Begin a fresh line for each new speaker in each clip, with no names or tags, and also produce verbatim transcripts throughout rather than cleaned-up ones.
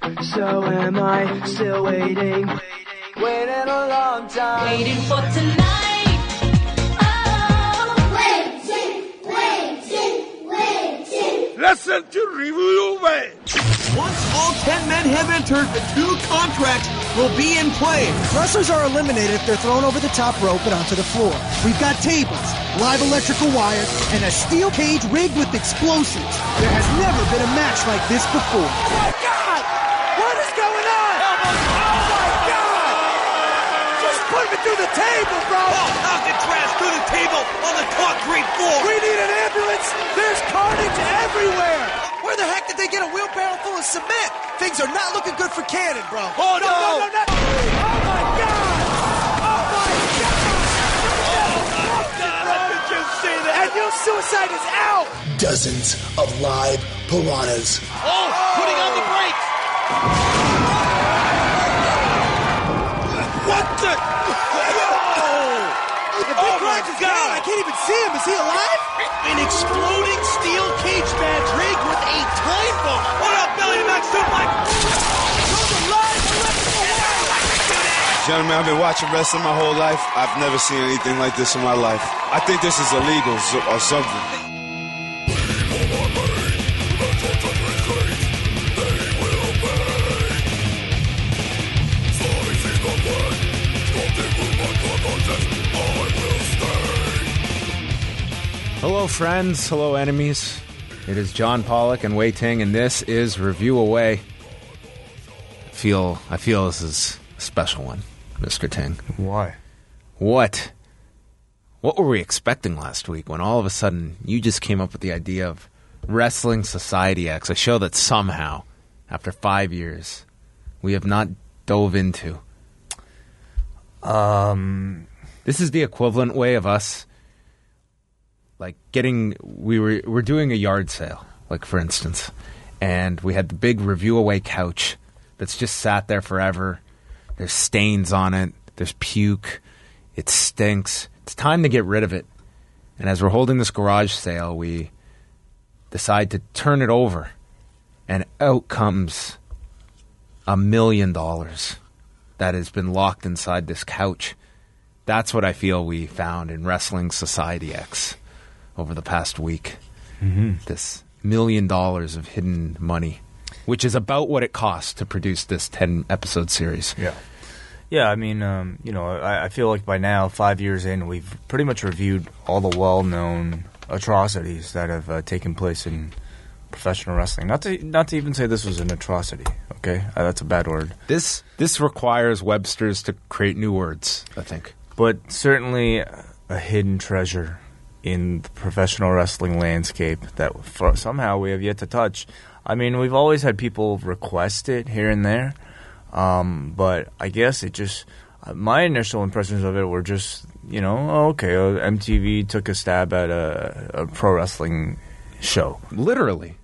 So am I still waiting, waiting a long time,
waiting for tonight. Oh,
waiting, waiting, waiting.
Listen to Review Away.
Once all ten men have entered, the two contracts will be in play.
Wrestlers are eliminated if they're thrown over the top rope and onto the floor. We've got tables, live electrical wire, and a steel cage rigged with explosives. There has never been a match like this before.
Oh my God! What is going on? Oh my God! Just put me through the table, bro!
Oh, Alcatraz through the table on the concrete floor!
We need an ambulance! There's carnage everywhere!
Where the heck did they get a wheelbarrow full of cement? Things are not looking good for Cannon, bro.
Oh, no! No, no, no, no. Oh, my God! Oh, my God!
Oh, God, how did you see that?
And your suicide is out!
Dozens of live piranhas.
Oh, oh. Putting on the brakes!
What the? The big
oh, my
is
God!
down. I can't even see him. Is he alive?
An exploding steel cage match rigged with a time bomb. What up, Billy Max Suplex?
Gentlemen, I've been watching wrestling my whole life. I've never seen anything like this in my life. I think this is illegal or something.
Hello, friends. Hello, enemies. It is John Pollock and Wei Ting, and this is Review Away. I feel, I feel this is a special one, Mister Ting.
Why?
What? What were we expecting last week when all of a sudden you just came up with the idea of Wrestling Society X, a show that somehow, after five years, we have not dove into?
Um,
this is the equivalent way of us. Like getting, we were we're doing a yard sale, like for instance, and we had the big Review Away couch that's just sat there forever. There's stains on it. There's puke. It stinks. It's time to get rid of it. And as we're holding this garage sale, we decide to turn it over, and out comes a million dollars that has been locked inside this couch. That's what I feel we found in Wrestling Society X over the past week.
Mm-hmm.
This million dollars of hidden money, which is about what it costs to produce this ten-episode series.
Yeah. Yeah, I mean, um, you know, I, I feel like by now, five years in, we've pretty much reviewed all the well-known atrocities that have uh, taken place in professional wrestling. Not to not to even say this was an atrocity, okay? Uh, that's a bad word.
This this requires Webster's to create new words, I think.
But certainly a hidden treasure in the professional wrestling landscape that for, somehow we have yet to touch. I mean, we've always had people request it here and there, um, but I guess it just uh, my initial impressions of it were just, you know, oh, okay, uh, M T V took a stab at a, a pro wrestling show.
Literally.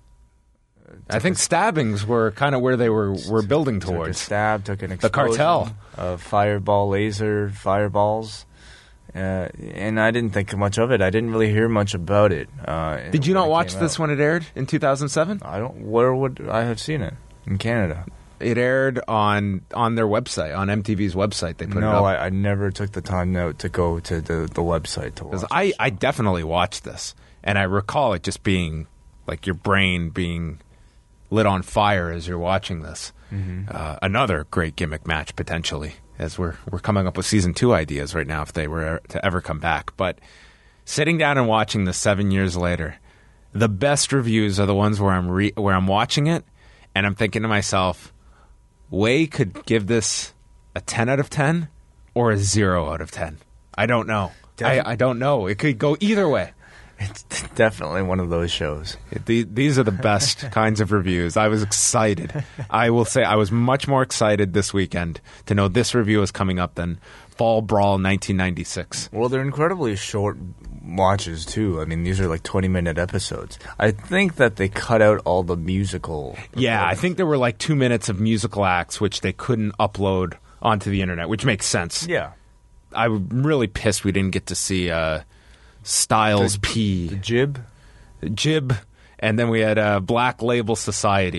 I think stabbings were kind of where they were, were building towards.
Took a stab, took an explosion.
The cartel.
Uh, fireball, laser, fireballs. Uh, and I didn't think much of it. I didn't really hear much about it. Uh,
Did you not watch this
out.
when it aired in two thousand seven?
I don't. Where would I have seen it? In Canada.
It aired on on their website, on M T V's website. They put
no,
it up.
I, I never took the time now to go to the, the website to watch.
I, I definitely watched this, and I recall it just being like your brain being lit on fire as you're watching this.
Mm-hmm.
Uh, another great gimmick match potentially, as we're we're coming up with season two ideas right now if they were to ever come back. But sitting down and watching this seven years later, the best reviews are the ones where I'm re- where I'm watching it and I'm thinking to myself, Way could give this a ten out of ten or a zero out of ten. I don't know. I, I don't know. It could go either way.
It's definitely one of those shows.
The, these are the best kinds of reviews. I was excited. I will say I was much more excited this weekend to know this review is coming up than Fall Brawl nineteen ninety-six.
Well, they're incredibly short watches, too. I mean, these are like twenty-minute episodes. I think that they cut out all the musical.
Yeah, I think there were like two minutes of musical acts which they couldn't upload onto the internet, which makes sense.
Yeah.
I'm really pissed we didn't get to see... Uh, Styles
the,
P.
The Jib?
Jib. And then we had uh, Black Label Society.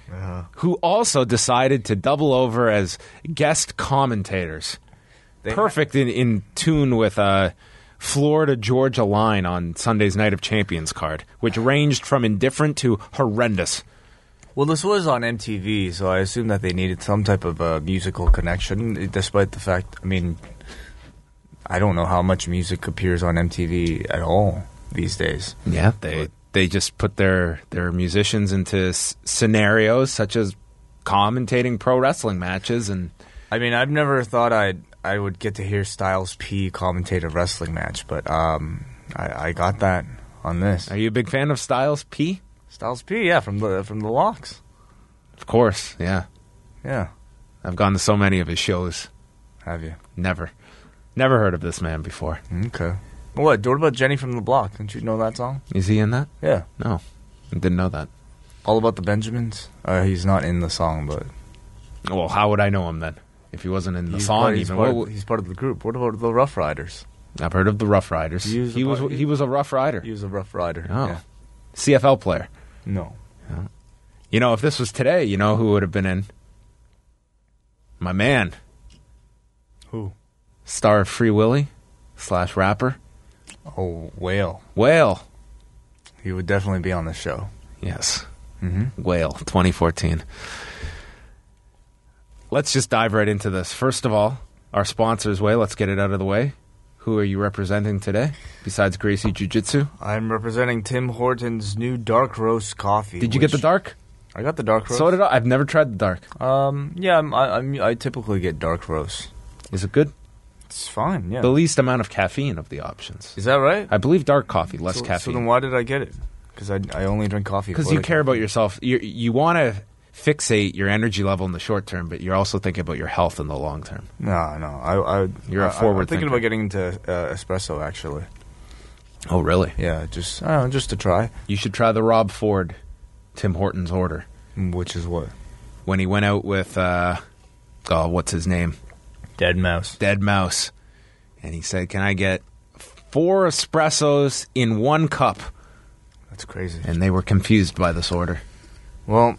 Uh-huh.
who also decided to double over as guest commentators.
They
Perfect in, in tune with uh, Florida-Georgia line on Sunday's Night of Champions card, which ranged from indifferent to horrendous.
Well, this was on M T V, so I assume that they needed some type of uh, musical connection, despite the fact, I mean, I don't know how much music appears on M T V at all these days.
Yeah, they they just put their, their musicians into s- scenarios such as commentating pro wrestling matches. And
I mean, I've never thought I'd I would get to hear Styles P commentate a wrestling match, but um, I, I got that on this.
Are you a big fan of Styles P?
Styles P, yeah, from the from the Locks.
Of course, yeah.
Yeah.
I've gone to so many of his shows.
Have you?
Never. Never heard of this man before.
Okay. What? What about Jenny from the Block? Didn't you know that song?
Is he in that?
Yeah.
No. I didn't know that.
All About the Benjamins? Uh, he's not in the song, but...
Well, how would I know him then? If he wasn't in the
he's
song
part, he's
even.
Part
What-
of, he's part of the group. What about the Rough Riders?
I've heard of the Rough Riders.
He was a
He was
part-
he was a Rough Rider.
He was a Rough Rider.
Oh.
Yeah.
C F L player.
No.
You know, if this was today, you know who would have been in? My man.
Who?
Star of Free Willy slash rapper.
Oh, Whale.
Whale.
He would definitely be on the show.
Yes.
Mm-hmm.
Whale, twenty fourteen. Let's just dive right into this. First of all, our sponsors, Way. Let's get it out of the way. Who are you representing today, besides Gracie Jiu-Jitsu?
I'm representing Tim Hortons' new dark roast coffee.
Did you get
which-
the dark?
I got the dark roast.
So did I. I've never tried the dark.
Um, yeah, I'm, I, I'm, I typically get dark roast.
Is it good?
It's fine, yeah.
The least amount of caffeine of the options.
Is that right?
I believe dark coffee, less
so, So
caffeine.
then why did I get it? Because I, I only drink coffee.
Because
for
you
the
care
coffee.
about yourself. You you want to fixate your energy level in the short term, but you're also thinking about your health in the long term.
No, no. I, I,
You're a
I-
forward
I'm thinking
thinker.
about getting into uh, espresso, actually.
Oh, really?
Yeah, just I don't know, just to try.
You should try the Rob Ford Tim Hortons order.
Which is what?
When he went out with, uh, oh, what's his name?
Dead Mouse.
Dead Mouse. And he said, can I get four espressos in one cup?
That's crazy.
And they were confused by this order.
Well,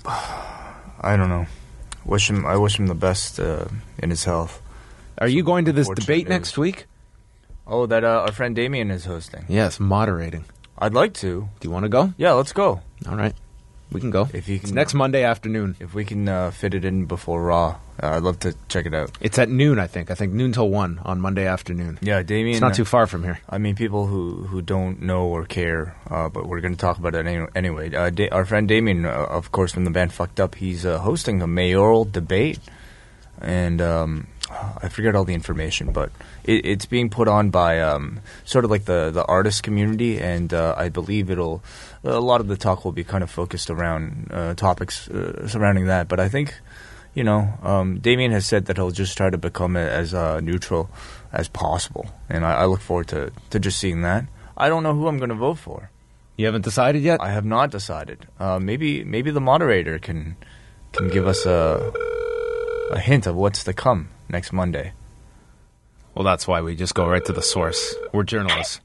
I don't know. Wish him. I wish him the best uh, in his health.
Are you going to this
Unfortunate
debate
news.
next week?
Oh, that uh, our friend Damien is hosting.
Yes, moderating.
I'd like to.
Do you want to go?
Yeah, let's go.
All right. We can go.
If you
It's
can,
next Monday afternoon.
If we can uh, fit it in before Raw, uh, I'd love to check it out.
It's at noon, I think. I think noon till one on Monday afternoon.
Yeah, Damien.
It's not
uh,
too far from here.
I mean, people who, who don't know or care, uh, but we're going to talk about it any- anyway. Uh, da- our friend Damien, uh, of course, from the band Fucked Up, he's uh, hosting a mayoral debate. And um, I forget all the information, but it, it's being put on by um, sort of like the, the artist community, and uh, I believe it'll a lot of the talk will be kind of focused around uh, topics uh, surrounding that. But I think, you know, um, Damien has said that he'll just try to become a, as uh, neutral as possible, and I, I look forward to, to just seeing that. I don't know who I'm going to vote for.
You haven't decided yet?
I have not decided. Uh, maybe maybe the moderator can can give us a a hint of what's to come next Monday.
Well, that's why we just go right to the source. We're journalists.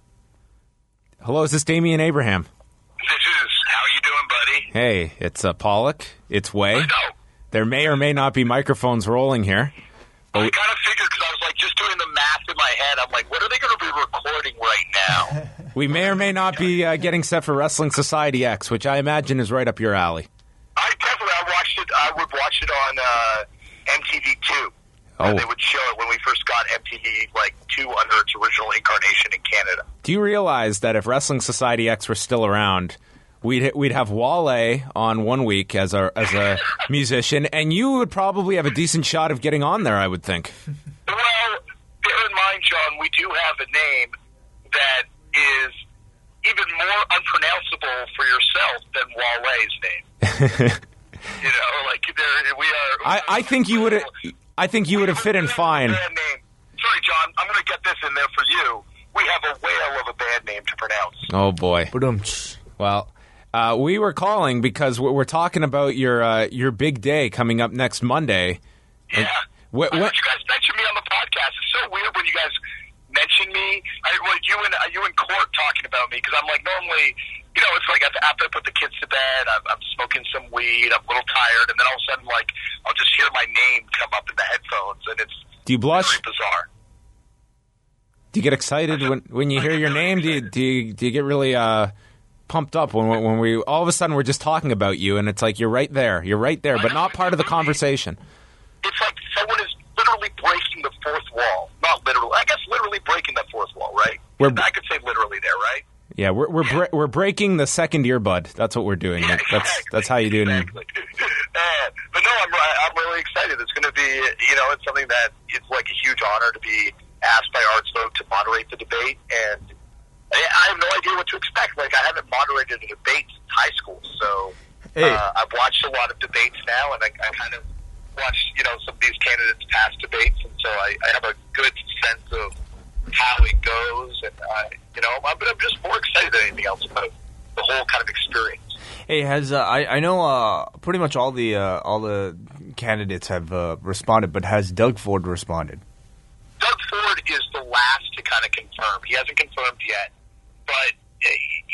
Hello, is this Damian Abraham?
This is. How you doing, buddy?
Hey, it's uh, Pollock. It's Way.
I know.
There may or may not be microphones rolling here.
I kind of figured because I was like just doing the math in my head. I'm like, what are they going to be recording right now?
We may or may not be uh, getting set for Wrestling Society X, which I imagine is right up your alley.
I definitely. I watched it. I would watch it on uh, M T V two.
Oh.
They would show it when we first got M T V, like two under its original incarnation in Canada.
Do you realize that if Wrestling Society X were still around, we'd we'd have Wale on one week as a as a musician, and you would probably have a decent shot of getting on there, I would think.
Well, bear in mind, John, we do have a name that is even more unpronounceable for yourself than Wale's name. You know, like there we are.
I, I think you would I think you would have fit in fine.
Band name. Sorry, John. I'm going to get this in there for you. We have a whale of a band name to pronounce.
Oh boy. Well, uh, we were calling because we're, we're talking about your uh, your big day coming up next Monday.
Yeah.
Wh-
I
wh-
heard you guys mention me on the podcast. It's so weird when you guys mention me. I, well, you and uh, you and Court talking about me because I'm like normally you know, it's like after I put the kids to bed, I'm, I'm smoking some weed, I'm a little tired, and then all of a sudden, like, I'll just hear my name come up in the headphones, and it's
Do you blush?
very bizarre.
Do you get excited when, when you hear your name? Do you do you, do you get really uh, pumped up when when we all of a sudden we're just talking about you and it's like you're right there, you're right there, but not part of the conversation?
It's like someone is literally breaking the fourth wall. Not literally, I guess literally breaking the fourth wall, right?
We're,
I could say literally there, right?
Yeah, we're we're bre- we're breaking the second earbud. That's what we're doing.
Yeah,
that's
exactly,
that's how you do it.
exactly. uh, but no, I'm I'm really excited. It's going to be, you know, it's something that it's like a huge honor to be asked by ArtsVote to moderate the debate, and I, I have no idea what to expect. Like, I haven't moderated a debate since high school, so
Hey.
uh, I've watched a lot of debates now, and I, I kind of watched, you know, some of these candidates pass debates, and so I, I have a good sense of how it goes, and I, you know, I'm, but I'm just more excited than anything else about the whole kind of experience.
Hey, has uh, I I know uh, pretty much all the uh, all the candidates have uh, responded, but has Doug Ford responded?
Doug Ford is the last to kind of confirm. He hasn't confirmed yet, but uh,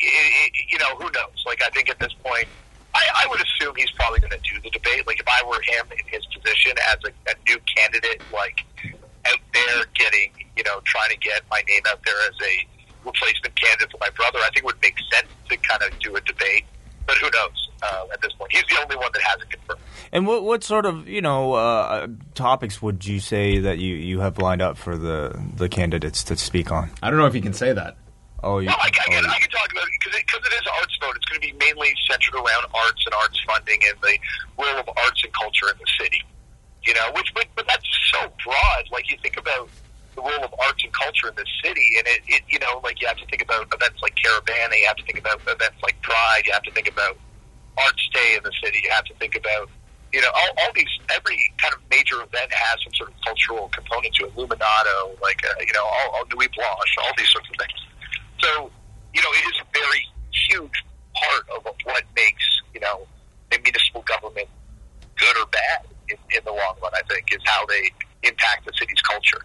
you know, who knows? Like, I think at this point, I, I would assume he's probably going to do the debate. Like, if I were him in his position as a, a new candidate, like out there getting, you know, trying to get my name out there as a replacement candidate for my brother, I think it would make sense to kind of do a debate. But who knows uh, at this point? He's the only one that hasn't confirmed.
And what what sort of, you know, uh, topics would you say that you, you have lined up for the, the candidates to speak on?
I don't know if you can say that.
Oh, you,
Well, I, I,
oh,
can, I can talk about it because it, 'cause it is ArtsVote. It's going to be mainly centered around arts and arts funding and the role of arts and culture in the city. You know, which but, but that's so broad. Like, you think about the role of arts and culture in the city, and it, it you know, like, you have to think about events like Caravana, you have to think about events like Pride, you have to think about Arts Day in the city, you have to think about, you know, all, all these, every kind of major event has some sort of cultural component to it. Illuminato, like, uh, you know, all, all Nuit Blanche, all these sorts of things. So, you know, it is a very huge part of what makes, you know, a municipal government good or bad in, in the long run, I think, is how they impact the city's culture.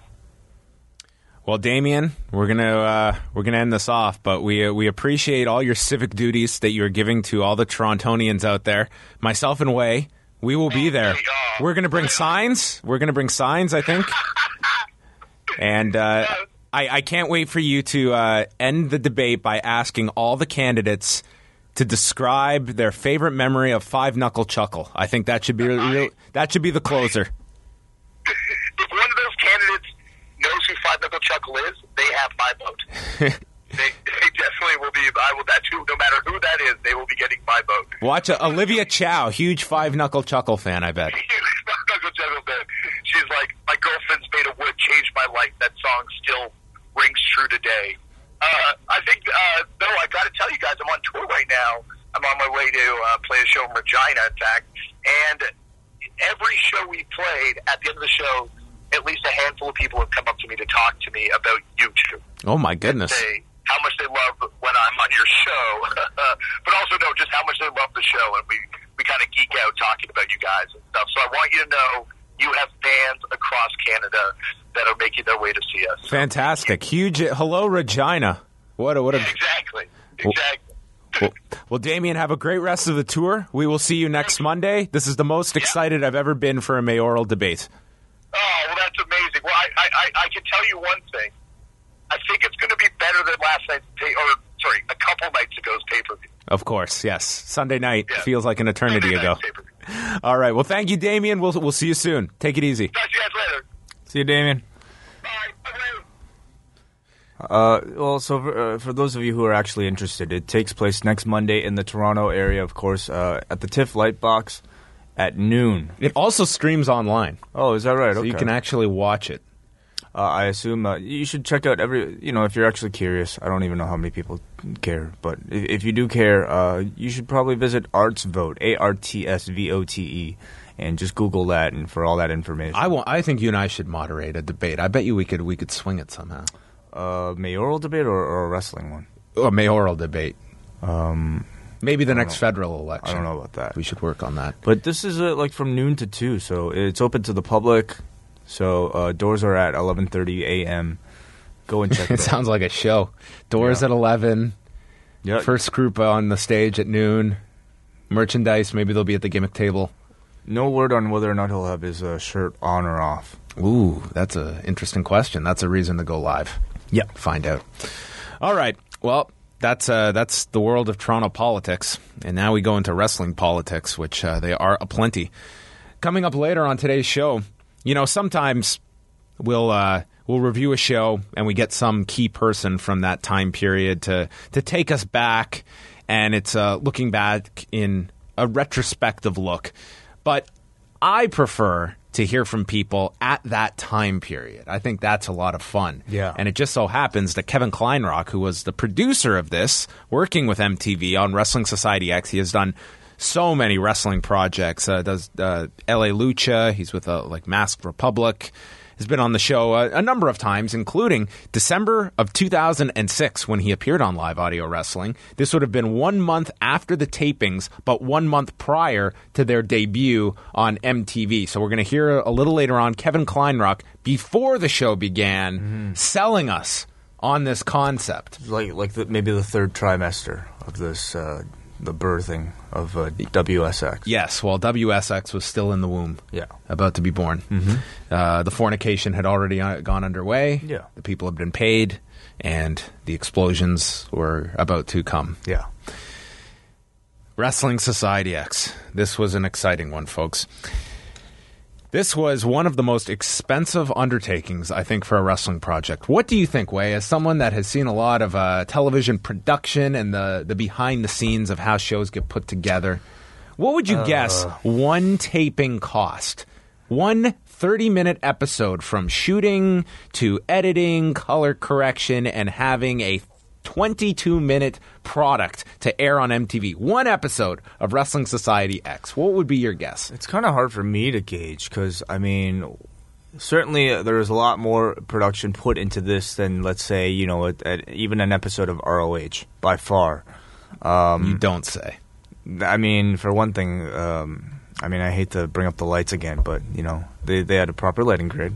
Well, Damien, we're gonna uh, we're gonna end this off, but we uh, we appreciate all your civic duties that you're giving to all the Torontonians out there. Myself and Way, we will be there. We're gonna bring signs. We're gonna bring signs, I think. And uh, I, I can't wait for you to uh, end the debate by asking all the candidates to describe their favorite memory of Five Knuckle Chuckle. I think that should be real, that should be the closer.
If one of those candidates knows who Five Knuckle Chuckle is, they have my vote. they, they definitely will be. I will. That's who. No matter who that is, they will be getting my vote.
Watch uh, Olivia Chow, huge Five Knuckle Chuckle fan, I bet.
Five Knuckle Chuckle fan. She's like, my girlfriend's made of wood changed my life. That song still rings true today. Uh, I think. Uh, no, I got to tell you guys, I'm on tour right now. I'm on my way to uh, play a show in Regina, in fact, and every show we played, at the end of the show, at least a handful of people have come up to me to talk to me about you two.
Oh, my goodness.
And say how much they love when I'm on your show, but also know just how much they love the show, and we, we kind of geek out talking about you guys and stuff. So I want you to know you have fans across Canada that are making their way to see us.
Fantastic. Huge. Hello, Regina. What a, what a...
Exactly. Exactly.
Well, well, Damien, have a great rest of the tour. We will see you next Monday. This is the most excited I've ever been for a mayoral debate.
Oh, well, that's amazing. Well, I, I, I can tell you one thing. I think it's going to be better than last night's pay, or sorry, a couple nights ago's pay-per-view.
Of course, yes. Sunday night
Yeah.
feels like an eternity
Sunday
ago.
night's pay-per-view.
All right. Well, thank you, Damien. We'll we'll see you soon. Take it easy.
Talk to you guys later.
See you, Damien.
Bye. Bye.
Uh, well, so for, uh, for those of you who are actually interested, it takes place next Monday in the Toronto area, of course, uh, at the TIFF Lightbox at noon.
It also streams online.
Oh, is that right?
So
okay.
you can actually watch it.
Uh, I assume uh, you should check out every, you know, if you're actually curious. I don't even know how many people care, but if, if you do care, uh, you should probably visit ArtsVote, A R T S V O T E, and just Google that and for all that information.
I want, I think you and I should moderate a debate. I bet you we could we could swing it somehow.
Uh, mayoral debate or, or a wrestling one?
A mayoral debate.
Um,
Maybe the next federal election.
I don't know about that.
We should work on that.
But this is uh, like from noon to two, so it's open to the public. So uh, doors are at eleven thirty a.m. Go and check it
It
out.
sounds like a show. Doors
Yeah.
at eleven.
Yeah.
First group on the stage at noon. Merchandise, maybe they'll be at the gimmick table.
No word on whether or not he'll have his uh, shirt on or off.
Ooh, that's an interesting question. That's a reason to go live.
Yeah.
Find out. All right. Well, that's uh, that's the world of Toronto politics. And now we go into wrestling politics, which uh, they are aplenty. Coming up later on today's show, you know, sometimes we'll uh, we'll review a show and we get some key person from that time period to, to take us back. And it's uh, looking back in a retrospective look. But I prefer to hear from people at that time period. I think that's a lot of fun.
Yeah.
And it just so happens that Kevin Kleinrock, who was the producer of this, working with M T V on Wrestling Society X, he has done so many wrestling projects. Uh, does uh, L A Lucha. He's with uh, like Masked Republic. Has been on the show a, a number of times, including December of two thousand six when he appeared on Live Audio Wrestling. This would have been one month after the tapings, but one month prior to their debut on M T V. So we're going to hear a little later on Kevin Kleinrock, before the show began, mm-hmm. selling us on this concept.
Like like the, maybe the third trimester of this, uh, the birthing of uh, W S X.
Yes, well, W S X was still in the womb.
Yeah.
About to be born.
Mm-hmm.
Uh, the fornication had already uh, gone underway.
Yeah.
The people had been paid, and the explosions were about to come.
Yeah.
Wrestling Society X. This was an exciting one, folks. This was one of the most expensive undertakings, I think, for a wrestling project. What do you think, Wei, as someone that has seen a lot of uh, television production and the, the behind the scenes of how shows get put together? What would you uh. guess one taping cost? One thirty-minute episode, from shooting to editing, color correction, and having a twenty-two minute product to air on M T V. One episode of Wrestling Society X. What would be your guess?
It's kind of hard for me to gauge because, I mean, certainly uh, there is a lot more production put into this than, let's say, you know, at, at even an episode of R O H, by far. Um,
you don't say.
I mean, for one thing, um, I mean, I hate to bring up the lights again, but, you know, they, they had a proper lighting grid.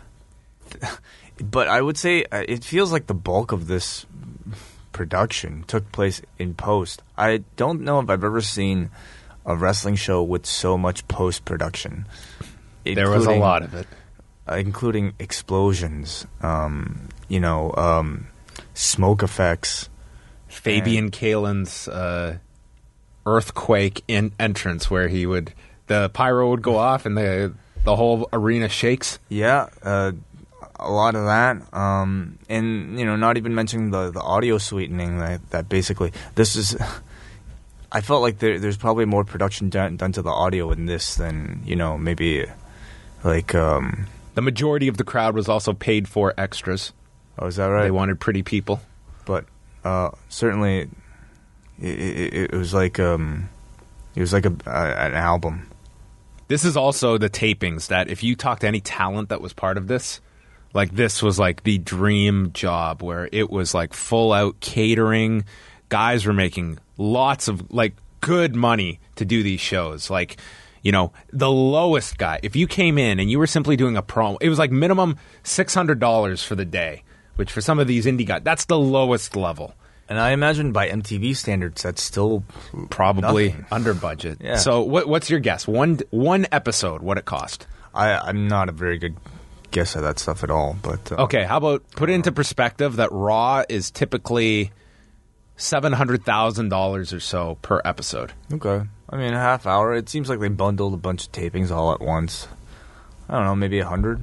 But I would say uh, it feels like the bulk of this production took place in post. I don't know if I've ever seen a wrestling show with so much post-production.
There was a lot of it.
Uh, including explosions, um, you know, um, smoke effects.
Fabian and Kalen's uh, earthquake in entrance where he would, the pyro would go off and the, the whole arena shakes.
Yeah, uh, a lot of that, um, and you know, not even mentioning the, the audio sweetening that, that basically this is. I felt like there, there's probably more production done, done to the audio in this than, you know, maybe like um,
the majority of the crowd was also paid for extras.
Oh, is that right?
They wanted pretty people,
but uh, certainly it, it, it was like um, it was like a, uh, an album.
This is also the tapings that if you talk to any talent that was part of this. Like, this was like the dream job where it was like full out catering. Guys were making lots of like good money to do these shows. Like, you know, the lowest guy, if you came in and you were simply doing a promo, it was like minimum six hundred dollars for the day, which for some of these indie guys, that's the lowest level.
And I imagine by M T V standards, that's still
probably
nothing.
Under budget.
Yeah.
So what, what's your guess? One, one episode, what it cost?
I, I'm not a very good guess at that stuff at all, but uh,
okay, how about put it into perspective that Raw is typically seven hundred thousand dollars or so per episode.
Okay, I mean a half hour. It seems like they bundled a bunch of tapings all at once. I don't know, maybe a hundred.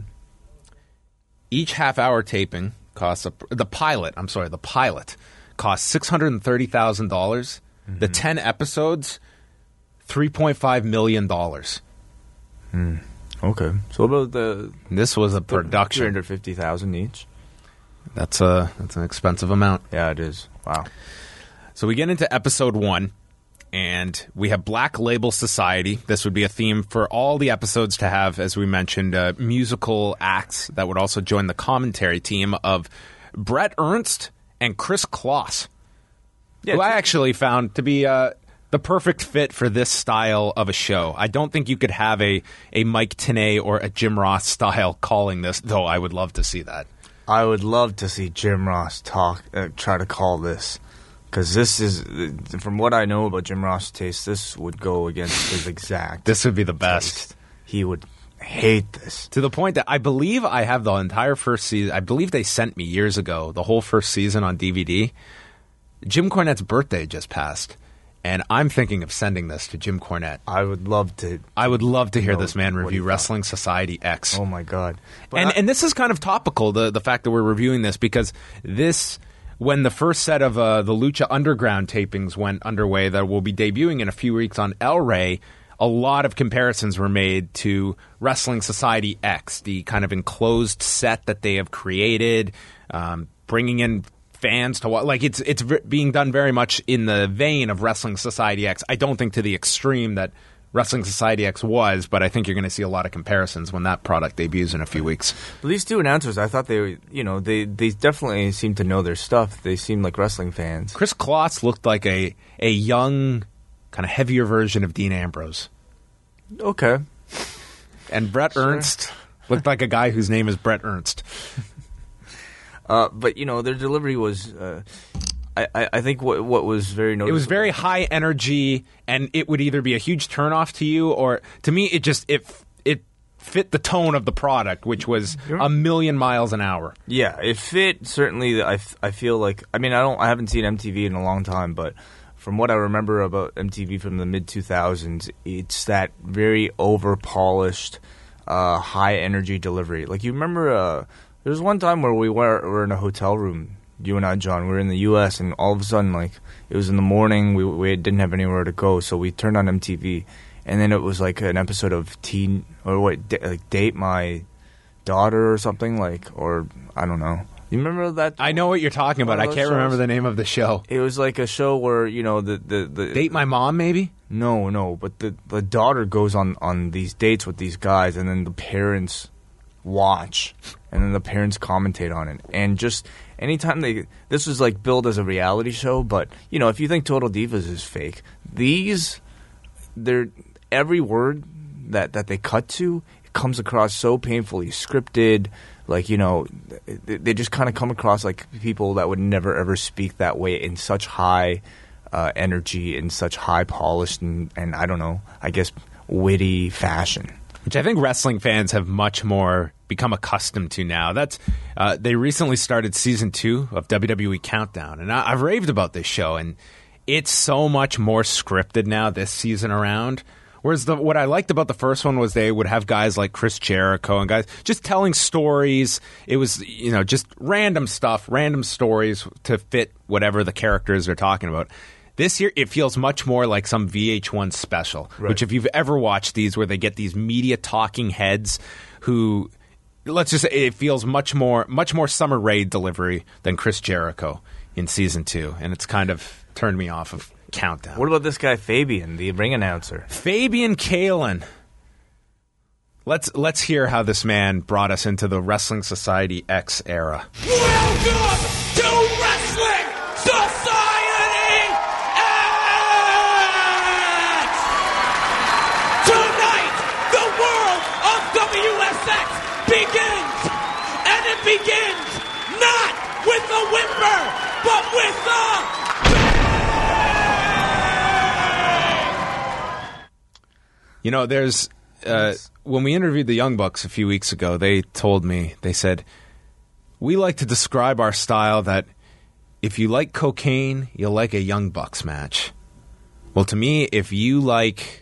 Each half hour taping costs a, the pilot. I'm sorry, the pilot costs six hundred and thirty thousand dollars. Mm-hmm. The ten episodes, three point five million dollars.
Hmm. Okay, so about the
this was a production,
three hundred fifty thousand each.
That's a that's an expensive amount.
Yeah, it is. Wow.
So we get into episode one, and we have Black Label Society. This would be a theme for all the episodes to have, as we mentioned, uh, musical acts that would also join the commentary team of Brett Ernst and Chris Kloss, yeah, who I actually found to be uh, the perfect fit for this style of a show. I don't think you could have a, a Mike Tenay or a Jim Ross style calling this, though I would love to see that.
I would love to see Jim Ross talk, uh, try to call this, Because this is, from what I know about Jim Ross' taste, this would go against his exact.
This would be the best.
Taste. He would hate this.
To the point that I believe I have the entire first season. I believe they sent me years ago the whole first season on D V D. Jim Cornette's birthday just passed, and I'm thinking of sending this to Jim Cornette.
I would love to.
I would love to hear this man review Wrestling Society X.
Oh my God!
But and I, and this is kind of topical, the the fact that we're reviewing this, because this, when the first set of uh, the Lucha Underground tapings went underway that will be debuting in a few weeks on El Rey, a lot of comparisons were made to Wrestling Society X, the kind of enclosed set that they have created, um, bringing in fans to watch. Like, it's it's v- being done very much in the vein of Wrestling Society X. I don't think to the extreme that Wrestling Society X was, but I think you're going to see a lot of comparisons when that product debuts in a few weeks.
But these two announcers, I thought they were, you know, they, they definitely seem to know their stuff. They seem like wrestling fans.
Chris Klotz looked like a a young, kind of heavier version of Dean Ambrose.
Okay.
And Brett sure. Ernst looked like a guy whose name is Brett Ernst.
uh, but, you know, their delivery was... Uh, I, I think what what was very noticeable.
It was very high energy, and it would either be a huge turnoff to you, or to me, it just it it fit the tone of the product, which was a million miles an hour.
Yeah, it fit certainly. I, I feel like I mean I don't I haven't seen M T V in a long time, but from what I remember about M T V from the mid two thousands, it's that very over polished, uh, high energy delivery. Like you remember, uh, there was one time where we were, were in a hotel room. You and I, John, we were in the U S, and all of a sudden, like, it was in the morning, we we didn't have anywhere to go, so we turned on M T V, and then it was like an episode of Teen, or what, da- like Date My Daughter or something, like, or, I don't know. You remember that?
I know what you're talking about. I can't
shows?
remember the name of the show.
It was like a show where, you know, the... the, the
Date My Mom, maybe?
No, no, but the, the daughter goes on, on these dates with these guys, and then the parents watch, and then the parents commentate on it, and just... Anytime they, this was like billed as a reality show, but you know, if you think Total Divas is fake, these, they're every word that, that they cut to, it comes across so painfully scripted. Like you know, they, they just kind of come across like people that would never ever speak that way in such high uh, energy, in such high polished and, and I don't know, I guess witty fashion.
Which I think wrestling fans have much more become accustomed to now. That's uh, they recently started season two of W W E Countdown, and I, I've raved about this show, and it's so much more scripted now this season around. Whereas the, what I liked about the first one was they would have guys like Chris Jericho and guys just telling stories. It was, you know, just random stuff, random stories to fit whatever the characters are talking about. This year, it feels much more like some V H one special, right. Which if you've ever watched these where they get these media talking heads who, let's just say it feels much more much more Summer Rae delivery than Chris Jericho in season two. And it's kind of turned me off of Countdown.
What about this guy, Fabian, the ring announcer?
Fabian Kalin. Let's, let's hear how this man brought us into the Wrestling Society X era.
Welcome to Wrestling Society! W S X begins, and it begins not with a whimper, but with a bang!
You know, there's uh, when we interviewed the Young Bucks a few weeks ago, they told me, they said, we like to describe our style that if you like cocaine, you'll like a Young Bucks match. Well, to me, if you like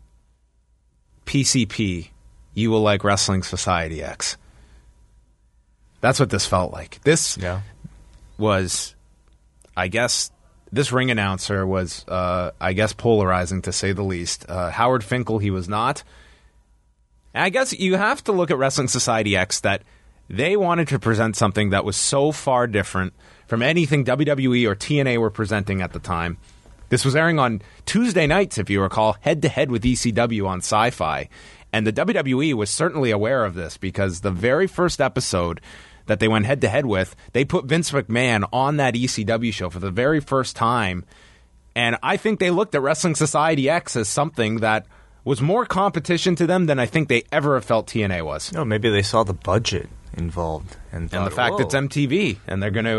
P C P, you will like Wrestling Society X. That's what this felt like. This
yeah.
was, I guess, this ring announcer was, uh, I guess, polarizing to say the least. Uh, Howard Finkel, he was not. And I guess you have to look at Wrestling Society X that they wanted to present something that was so far different from anything W W E or T N A were presenting at the time. This was airing on Tuesday nights, if you recall, head-to-head with E C W on Sci-Fi. And the W W E was certainly aware of this because the very first episode that they went head-to-head with, they put Vince McMahon on that E C W show for the very first time. And I think they looked at Wrestling Society X as something that was more competition to them than I think they ever have felt T N A was.
No, maybe they saw the budget involved. And,
and
thought,
the fact
whoa.
that it's M T V, and they're going to,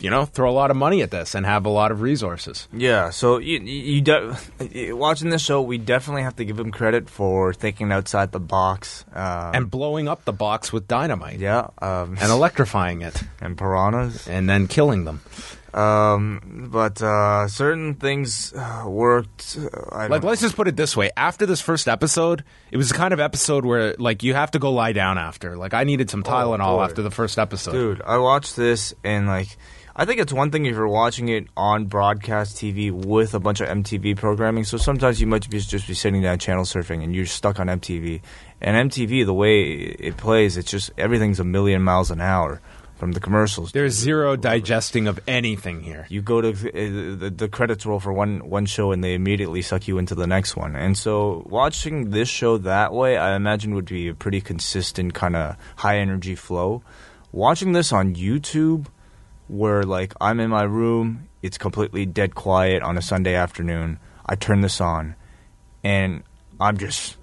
you know, throw a lot of money at this and have a lot of resources.
Yeah, so you, you de- watching this show, we definitely have to give him credit for thinking outside the box. Um,
And blowing up the box with dynamite.
yeah. Um,
And electrifying it.
and piranhas.
And then killing them.
Um, but uh, certain things uh, worked. Uh, I don't
Like,
know.
let's just put it this way. After this first episode, it was the kind of episode where, like, you have to go lie down after. Like, I needed some Tylenol
boy.
after the first episode.
Dude, I watched this and, like, I think it's one thing if you're watching it on broadcast T V with a bunch of M T V programming. So sometimes you might be, just be sitting down channel surfing and you're stuck on M T V. And M T V, the way it plays, it's just everything's a million miles an hour from the commercials.
There's zero digesting of anything here.
You go to uh, the, the credits roll for one one show and they immediately suck you into the next one. And so watching this show that way, I imagine would be a pretty consistent kind of high energy flow. Watching this on YouTube, where like I'm in my room, it's completely dead quiet on a Sunday afternoon. I turn this on, and I'm just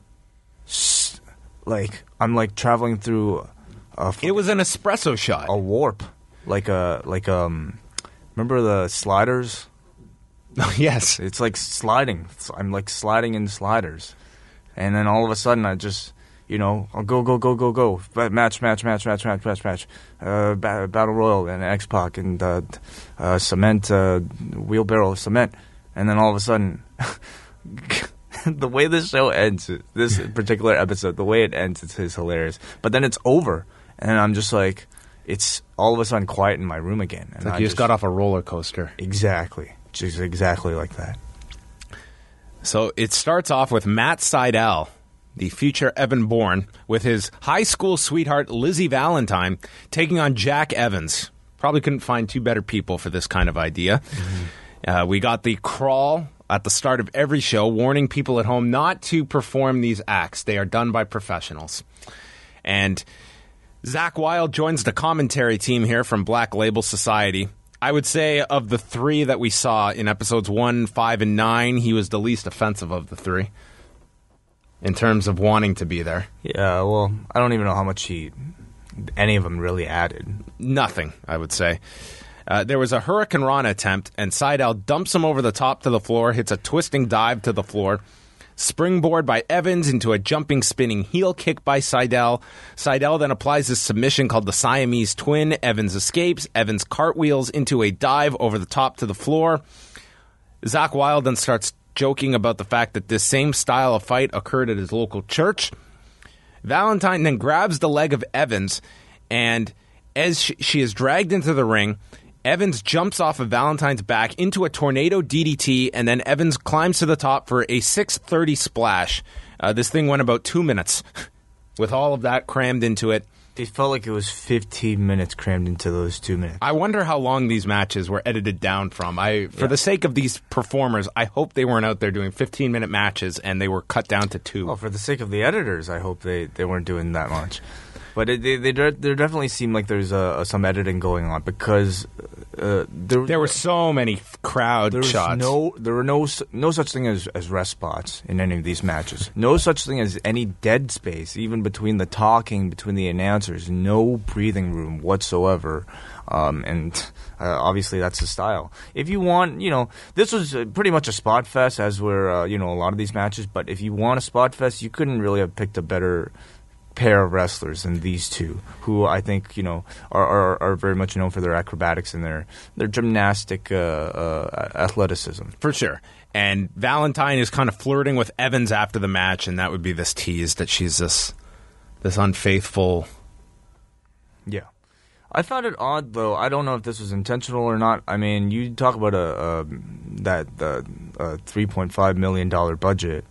like I'm like traveling through. A,
It was an espresso shot.
a warp, like a like um. Remember the sliders?
Yes.
It's like sliding. It's- I'm like sliding in sliders, and then all of a sudden I just. You know, I'll go, go, go, go, go. Ba- Match, match, match, match, match, match, match. Uh, ba- Battle Royal and X-Pac and uh, uh, cement, uh, wheelbarrow of cement. And then all of a sudden, the way this show ends, this particular episode, the way it ends, it's, it's hilarious. But then it's over. And I'm just like, it's all of a sudden quiet in my room again. And
It's like
I
you just got off a roller coaster.
Exactly. Just exactly like that.
So it starts off with Matt Seidel, the future Evan Bourne, with his high school sweetheart Lizzie Valentine taking on Jack Evans. Probably couldn't find two better people for this kind of idea. Mm-hmm. Uh, we got the crawl at the start of every show, warning people at home not to perform these acts. They are done by professionals. And Zach Wilde joins the commentary team here from Black Label Society. I would say of the three that we saw in episodes one, five, and nine, he was the least offensive of the three. In terms of wanting to be there.
Yeah, well, I don't even know how much he, any of them really added.
Nothing, I would say. Uh, there was a Hurricane Rana attempt, and Seidel dumps him over the top to the floor, hits a twisting dive to the floor, springboard by Evans into a jumping, spinning heel kick by Seidel. Seidel then applies his submission called the Siamese Twin. Evans escapes. Evans cartwheels into a dive over the top to the floor. Zach Wilde then starts joking about the fact that this same style of fight occurred at his local church. Valentine then grabs the leg of Evans, and as she, she is dragged into the ring, Evans jumps off of Valentine's back into a tornado D D T, and then Evans climbs to the top for a six thirty splash. Uh, this thing went about two minutes with all of that crammed into it.
It felt like it was fifteen minutes crammed into those two minutes.
I wonder how long these matches were edited down from. I, for
Yeah.
the sake of these performers, I hope they weren't out there doing fifteen-minute matches and they were cut down to two.
Well, for the sake of the editors, I hope they, they weren't doing that much. But it, they, they there definitely seem like there's uh, some editing going on because uh, there
There were so many crowd
there was
shots.
no there were no su- no such thing as, as rest spots in any of these matches. No such thing as any dead space, even between the talking between the announcers. No breathing room whatsoever. Um, and uh, obviously that's the style. If you want, you know, this was uh, pretty much a spot fest, as were uh, you know a lot of these matches. But if you want a spot fest, you couldn't really have picked a better pair of wrestlers than these two, who I think you know are, are, are very much known for their acrobatics and their their gymnastic uh, uh, athleticism.
For sure. And Valentine is kind of flirting with Evans after the match, and that would be this tease that she's this this unfaithful.
Yeah. I found it odd, though. I don't know if this was intentional or not. I mean, you talk about a, a that the uh, three point five million dollar budget.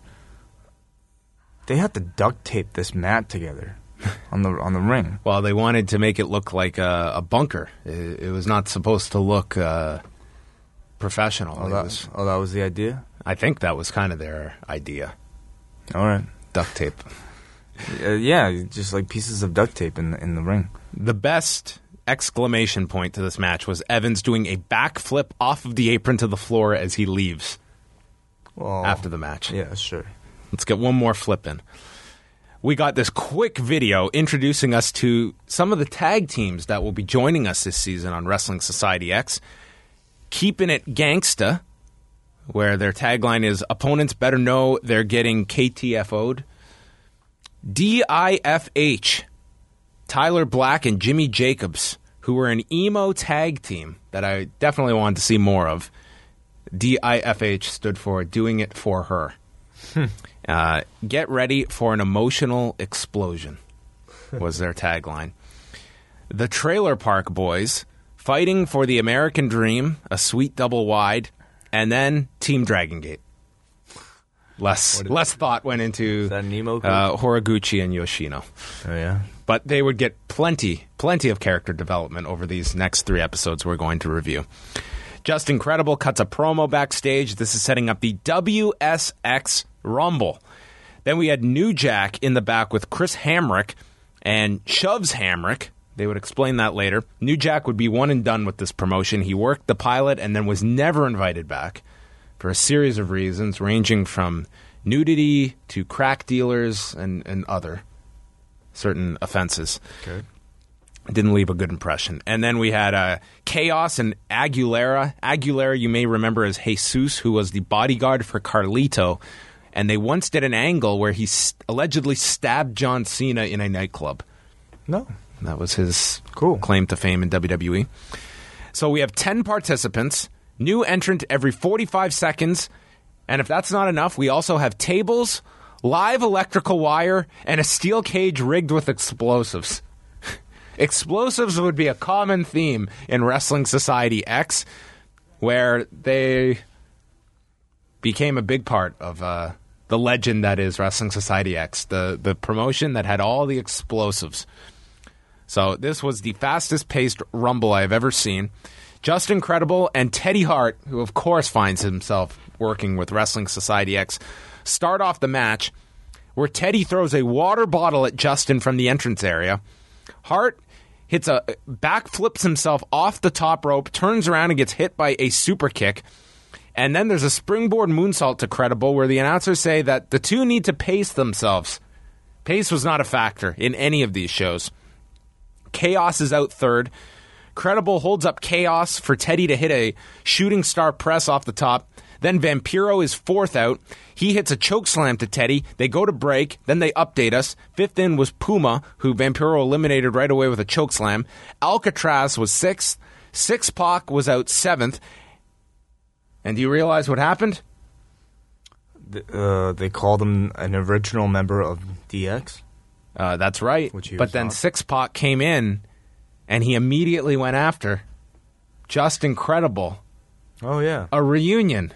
They had to duct tape this mat together on the on the ring.
Well, they wanted to make it look like a, a bunker. It, it was not supposed to look uh, professional.
Oh
It
that,
was-
oh, that was the idea?
I think that was kind of their idea.
All right.
Duct tape.
Uh, yeah, just like pieces of duct tape in the, in the ring.
The best exclamation point to this match was Evans doing a backflip off of the apron to the floor as he leaves
Well,
after the match.
Yeah, sure.
Let's get one more flip in. we got this quick video introducing us to some of the tag teams that will be joining us this season on Wrestling Society X. Keeping It Gangsta, where their tagline is, opponents better know they're getting K T F O'd. D I F H, Tyler Black and Jimmy Jacobs, who were an emo tag team that I definitely wanted to see more of. D I F H stood for Doing It For Her. uh, Get ready for an emotional explosion was their tagline. The Trailer Park Boys, Fighting for the American Dream, a sweet double wide, and then Team Dragon Gate. Less less thought went into
that Nemo
uh, Horiguchi and Yoshino.
Oh, yeah.
But they would get plenty, plenty of character development over these next three episodes we're going to review. Just Incredible cuts a promo backstage. This is setting up the W S X Rumble. Then we had New Jack in the back with Chris Hamrick and Shoves Hamrick. They would explain that later. New Jack would be one and done with this promotion. He worked the pilot and then was never invited back for a series of reasons, ranging from nudity to crack dealers and, and other certain offenses.
Okay.
Didn't leave a good impression. And then we had uh, Chaos and Aguilera. Aguilera, you may remember as Jesus, who was the bodyguard for Carlito. And they once did an angle where he st- allegedly stabbed John Cena in a nightclub.
No.
That was his
cool
claim to fame in W W E. So we have ten participants, new entrant every forty-five seconds. And if that's not enough, we also have tables, live electrical wire, and a steel cage rigged with explosives. Explosives would be a common theme in Wrestling Society X, where they became a big part of uh, the legend that is Wrestling Society X, the, the promotion that had all the explosives. So this was the fastest-paced Rumble I have ever seen. Just Incredible and Teddy Hart, who of course finds himself working with Wrestling Society X, start off the match where Teddy throws a water bottle at Justin from the entrance area. Hart hits a backflips himself off the top rope, turns around and gets hit by a super kick. And then there's a springboard moonsault to Credible where the announcers say that the two need to pace themselves. Pace was not a factor in any of these shows. Chaos is out third. Credible holds up Chaos for Teddy to hit a shooting star press off the top. Then Vampiro is fourth out. He hits a chokeslam to Teddy. They go to break. Then they update us. Fifth in was Puma, who Vampiro eliminated right away with a chokeslam. Alcatraz was sixth. Six Pac was out seventh. And do you realize what happened?
Uh, they called him an original member of D X?
Uh, that's right.
Which he
but
was
then
not.
Six Pac came in, and he immediately went after Just Incredible.
Oh, yeah.
A reunion.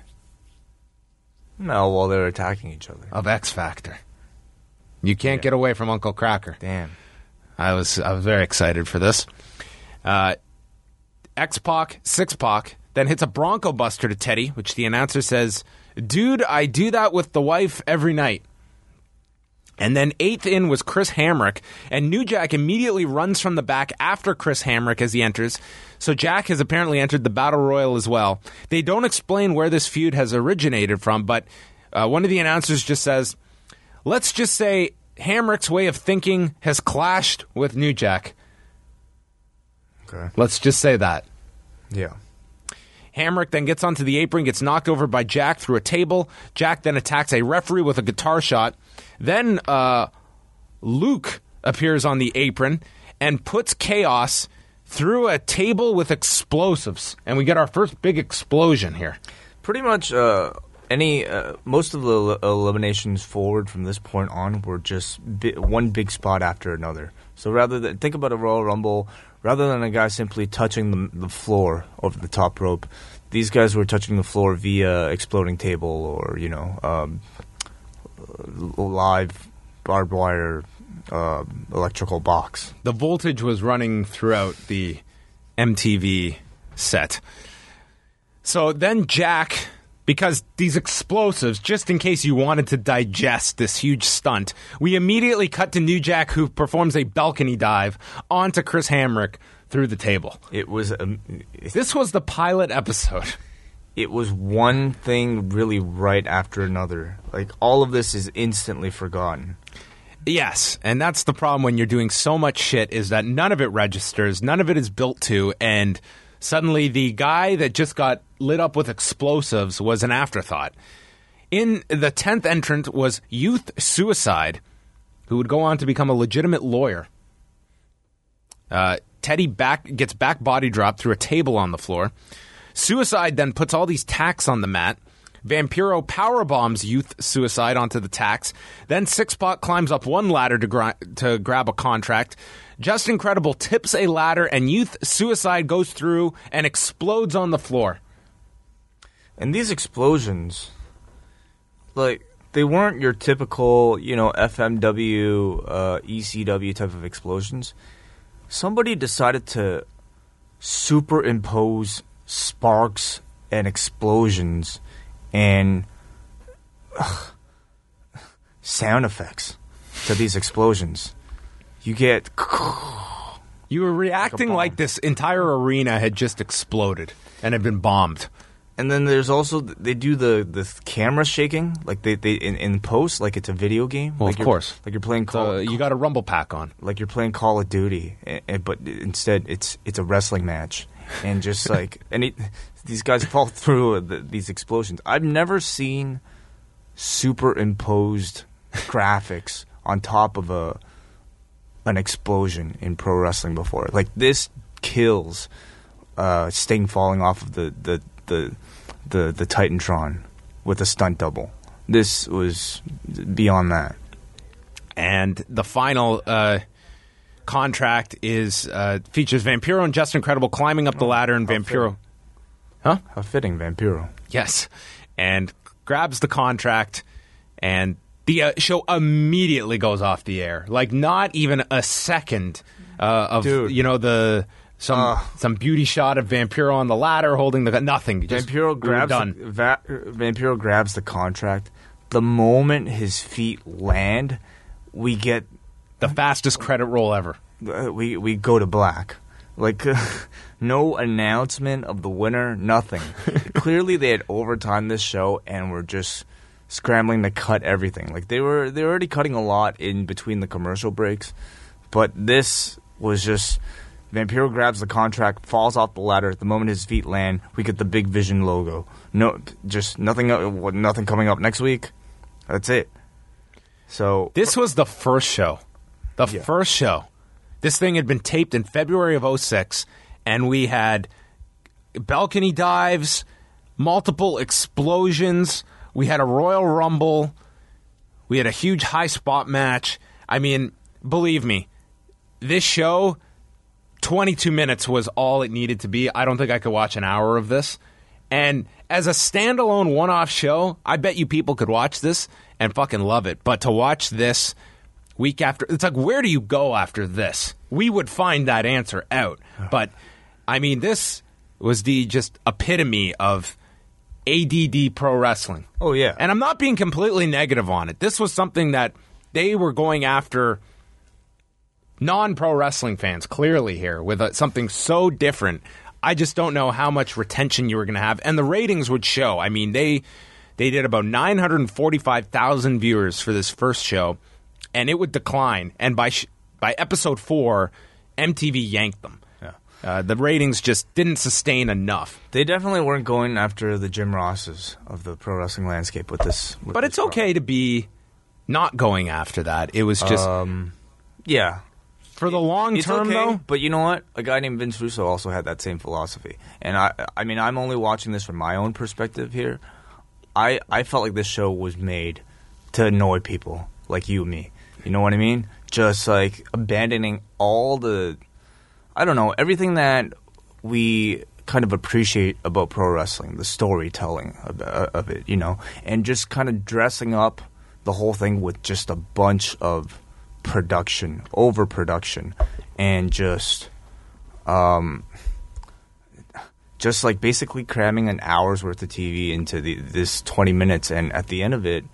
No, while they're attacking each other.
Of X Factor. You can't
Yeah.
get away from Uncle Cracker.
Damn.
I was I was very excited for this. Uh, X-Pac, Six Pac, then hits a Bronco Buster to Teddy, which the announcer says, "Dude, I do that with the wife every night." And then eighth in was Chris Hamrick, and New Jack immediately runs from the back after Chris Hamrick as he enters. So Jack has apparently entered the Battle Royal as well. They don't explain where this feud has originated from, but uh, one of the announcers just says, let's just say Hamrick's way of thinking has clashed with New Jack.
Okay.
Let's just say that.
Yeah.
Hamrick then gets onto the apron, gets knocked over by Jack through a table. Jack then attacks a referee with a guitar shot. Then uh, Luke appears on the apron and puts Chaos through a table with explosives. And we get our first big explosion here.
Pretty much uh, any uh, most of the el- eliminations forward from this point on were just bi- one big spot after another. So rather than think about a Royal Rumble, rather than a guy simply touching the, the floor over the top rope, these guys were touching the floor via exploding table or, you know, um, live barbed wire uh, electrical box.
The voltage was running throughout the M T V set. So then Jack, because these explosives, just in case you wanted to digest this huge stunt, we immediately cut to New Jack, who performs a balcony dive onto Chris Hamrick through the table.
It was um,
This was the pilot episode.
It was one thing really right after another. Like, all of this is instantly forgotten.
Yes, and that's the problem when you're doing so much shit is that none of it registers, none of it is built to, and suddenly the guy that just got lit up with explosives was an afterthought. In the tenth entrant was Youth Suicide, who would go on to become a legitimate lawyer. Uh, Teddy back gets back body dropped through a table on the floor. Suicide then puts all these tacks on the mat. Vampiro powerbombs Youth Suicide onto the tacks. Then Six-Pack climbs up one ladder to, gra- to grab a contract. Just Incredible tips a ladder, and Youth Suicide goes through and explodes on the floor.
And these explosions, like, they weren't your typical, you know, F M W, uh, E C W type of explosions. Somebody decided to superimpose sparks and explosions and ugh, sound effects to these explosions. You get...
You were reacting like, like this entire arena had just exploded and had been bombed.
And then there's also, they do the, the camera shaking, like they, they in, in post, like it's a video game.
Well,
like
of course.
Like you're playing Call
so You got a rumble pack on.
Like you're playing Call of Duty, and, and, but instead it's it's a wrestling match. And just like, and it, these guys fall through the, these explosions. I've never seen superimposed graphics on top of a an explosion in pro wrestling before. Like this kills uh, Sting falling off of the, the, the, the, the Titantron with a stunt double. This was beyond that.
And the final uh, contract is uh, features Vampiro and Just Incredible climbing up the ladder, and Vampiro... Huh?
How fitting, Vampiro.
Yes. And grabs the contract, and the uh, show immediately goes off the air. Like, not even a second uh, of,
Dude.
you know, the... Some uh, some beauty shot of Vampiro on the ladder holding the... Nothing. Just,
Vampiro grabs
done.
The, Va- Vampiro grabs the contract. The moment his feet land, we get...
The fastest credit roll ever.
Uh, we, we go to black. Like, uh, no announcement of the winner, nothing. Clearly they had overtimed this show and were just scrambling to cut everything. Like, they were, they were already cutting a lot in between the commercial breaks. But this was just... Vampiro grabs the contract, falls off the ladder. The moment his feet land, we get the Big Vision logo. No, just nothing, nothing coming up next week. That's it. So
this was the first show. The yeah. first show. This thing had been taped in February of oh six, and we had balcony dives, multiple explosions. We had a Royal Rumble. We had a huge high spot match. I mean, believe me, this show... twenty-two minutes was all it needed to be. I don't think I could watch an hour of this. And as a standalone one-off show, I bet you people could watch this and fucking love it. But to watch this week after... It's like, where do you go after this? We would find that answer out. But, I mean, this was the just epitome of A D D pro wrestling.
Oh, yeah.
And I'm not being completely negative on it. This was something that they were going after... non-pro wrestling fans, clearly here, with a, something so different. I just don't know how much retention you were going to have. And the ratings would show. I mean, they they did about nine hundred forty-five thousand viewers for this first show, and it would decline. And by sh- by episode four, M T V yanked them.
Yeah.
Uh, the ratings just didn't sustain enough.
They definitely weren't going after the Jim Rosses of the pro wrestling landscape with this. With
but
this
it's okay
pro-
to be not going after that. It was just...
Um, yeah.
For the long
it's
term,
okay,
though?
But you know what? A guy named Vince Russo also had that same philosophy. And I I mean, I'm only watching this from my own perspective here. I, I felt like this show was made to annoy people like you and me. You know what I mean? Just like abandoning all the, I don't know, everything that we kind of appreciate about pro wrestling, the storytelling of, of it, you know, and just kind of dressing up the whole thing with just a bunch of production, overproduction, and just, um, just like basically cramming an hour's worth of T V into the, this twenty minutes, and at the end of it,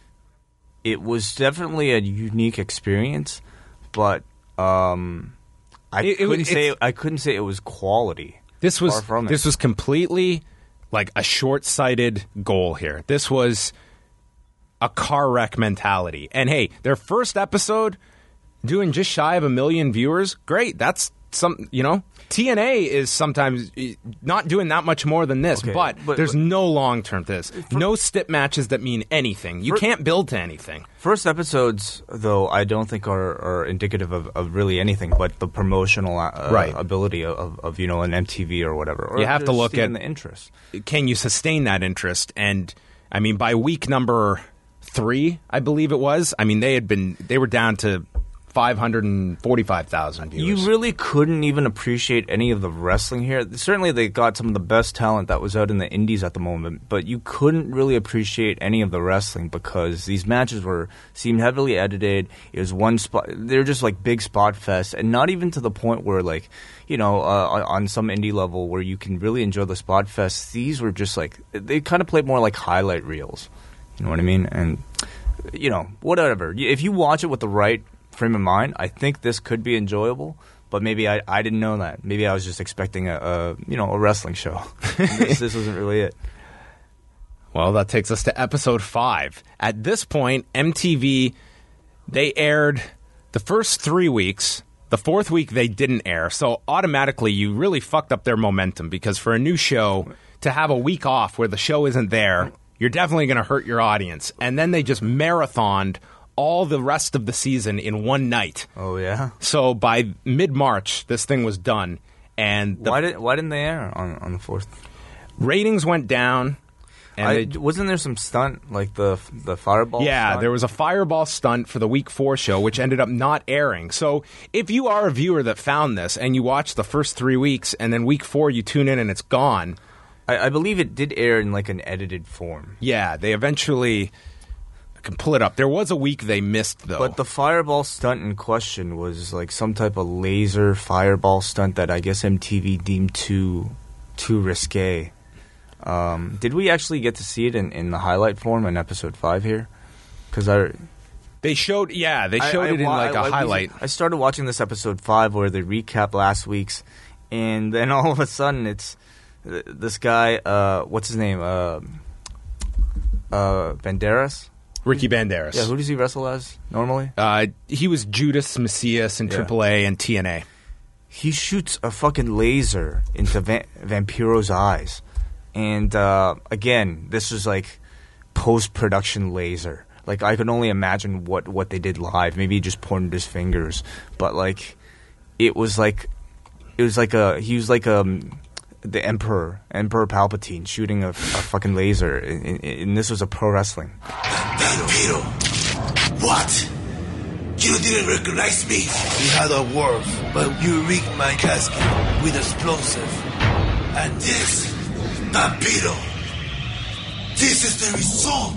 it was definitely a unique experience, but um, I
it,
couldn't
it,
say I couldn't say it was quality.
This was
Far from
this
it.
was completely like a short-sighted goal here. This was a car wreck mentality. And hey, their first episode doing just shy of a million viewers, great. That's some, you know, T N A is sometimes not doing that much more than this,
Okay,
but,
but-
there's
but-
no long term to this. No stip matches that mean anything. You
For-
can't build to anything.
First episodes, though, I don't think are, are indicative of, of really anything but the promotional uh,
Right.
ability of, of, you know, an M T V or whatever. Or
You have to
just
look
even
at
the interest.
Can you sustain that interest? And I mean, by week number three, I believe it was. I mean, they had been they were down to five hundred and forty-five thousand viewers.
You really couldn't even appreciate any of the wrestling here. Certainly, they got some of the best talent that was out in the indies at the moment, but you couldn't really appreciate any of the wrestling because these matches were seemed heavily edited. It was one spot; they're just like big spot fest, and not even to the point where, like, you know, uh, on some indie level where you can really enjoy the spot fest. These were just like they kind of played more like highlight reels. You know what I mean? And you know, whatever. If you watch it with the right frame of mind, I think this could be enjoyable, but maybe I, I didn't know that. Maybe I was just expecting a, a you know a wrestling show. this, this wasn't really it.
Well, that takes us to episode five. At this point, M T V, they aired the first three weeks. The fourth week, they didn't air. So automatically, you really fucked up their momentum because for a new show, to have a week off where the show isn't there, you're definitely going to hurt your audience. And then they just marathoned all the rest of the season in one night.
Oh, yeah?
So by mid-March, this thing was done. And the
why, did, why didn't they air on, on the fourth?
Ratings went down. And
I,
they,
wasn't there some stunt, like the the fireball
Yeah,
stunt?
there was a fireball stunt for the week four show, which ended up not airing. So if you are a viewer that found this and you watch the first three weeks and then week four you tune in and it's gone.
I, I believe it did air in like an edited form.
Yeah, they eventually... I can pull it up. There was a week they missed, though.
But the fireball stunt in question was like some type of laser fireball stunt that I guess M T V deemed too too risque. Um, did we actually get to see it in, in the highlight form in episode five here? Because I
they showed, yeah, they showed
I, I,
it in
wa-
like a
I- I-
highlight.
I started watching this episode five where they recap last week's, and then all of a sudden it's uh, this guy. Uh, what's his name? Uh, uh, Banderas.
Ricky Banderas.
Yeah, who does he wrestle as normally?
Uh, he was Judas Macias in
Yeah.
triple A and T N A.
He shoots a fucking laser into Va- Vampiro's eyes. And uh, again, this was like post-production laser. Like, I could only imagine what, what they did live. Maybe he just pointed his fingers. But, like, it was like, it was like a, he was like um the Emperor, Emperor Palpatine shooting a, a fucking laser. And, and, and this was a pro wrestling.
Vampiro, what? You didn't recognize me. We had a war, but you rigged my casket with explosive. And this, Vampiro, this is the result.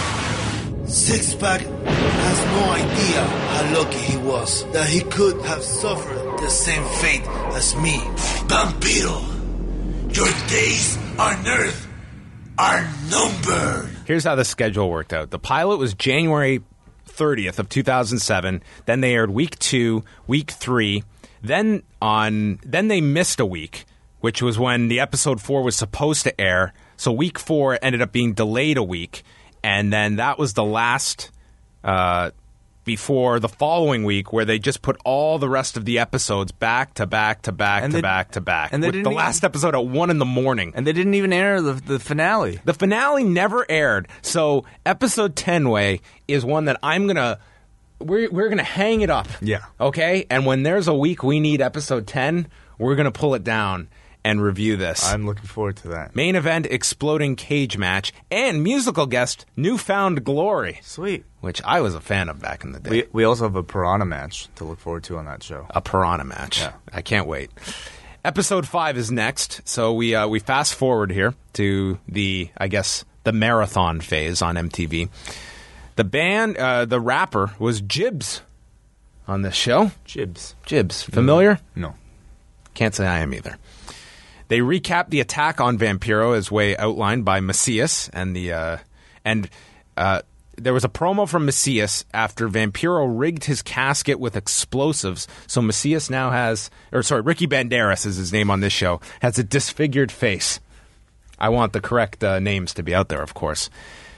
Six-Pack has no idea how lucky he was that he could have suffered the same fate as me. Vampiro, your days on Earth are numbered.
Here's how the schedule worked out. The pilot was January thirtieth of two thousand seven. Then they aired week two, week three. Then on then they missed a week, which was when the episode four was supposed to air. So week four ended up being delayed a week, and then that was the last uh, before the following week, where they just put all the rest of the episodes back to back to back
And
to
they-
back to back.
and they
with
didn't
the
even-
last episode at one in the morning.
And they didn't even air the, the finale.
The finale never aired. So episode ten way is one that I'm gonna we're we're gonna hang it up.
Yeah.
Okay? And when there's a week we need episode ten, we're gonna pull it down and review this.
I'm looking forward to that.
Main event, exploding cage match, and musical guest, Newfound Glory.
Sweet.
Which I was a fan of back in the day.
We we also have a Piranha match to look forward to on that show.
A piranha match.
Yeah.
I can't wait. Episode five is next, so we uh, we fast forward here to the I guess the marathon phase on M T V. The band, uh, the rapper was Jibs on this show.
Jibs,
Jibs, familiar?
No,
can't say I am either. They recap the attack on Vampiro as way outlined by Macias, and the uh, and uh, there was a promo from Macias after Vampiro rigged his casket with explosives. So Macias now has, or sorry, Ricky Banderas is his name on this show, has a disfigured face. I want the correct uh, names to be out there, of course.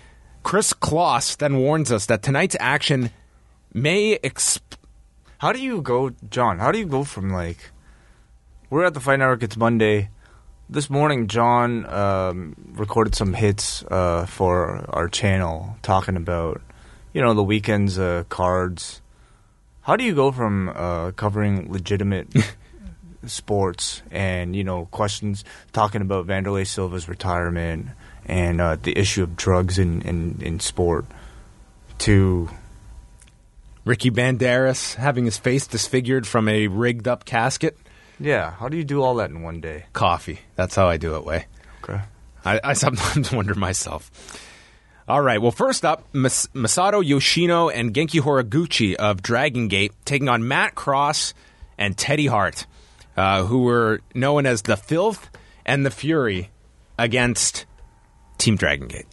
Chris Kloss then warns us that tonight's action may exp-
How do you go, John? How do you go from like we're at the Fight Network? It's Monday. This morning, John um, recorded some hits uh, for our channel talking about you know the weekend's uh, cards. How do you go from uh, covering legitimate sports and you know questions talking about Vanderlei Silva's retirement and uh, the issue of drugs in, in, in sport to
Ricky Banderas having his face disfigured from a rigged up casket?
Yeah, how do you do all that in one day?
Coffee. That's how I do it, Way.
Okay.
I, I sometimes wonder myself. All right, well, first up, Mas- Masato Yoshino and Genki Horiguchi of Dragon Gate taking on Matt Cross and Teddy Hart, uh, who were known as the Filth and the Fury against Team Dragon Gate.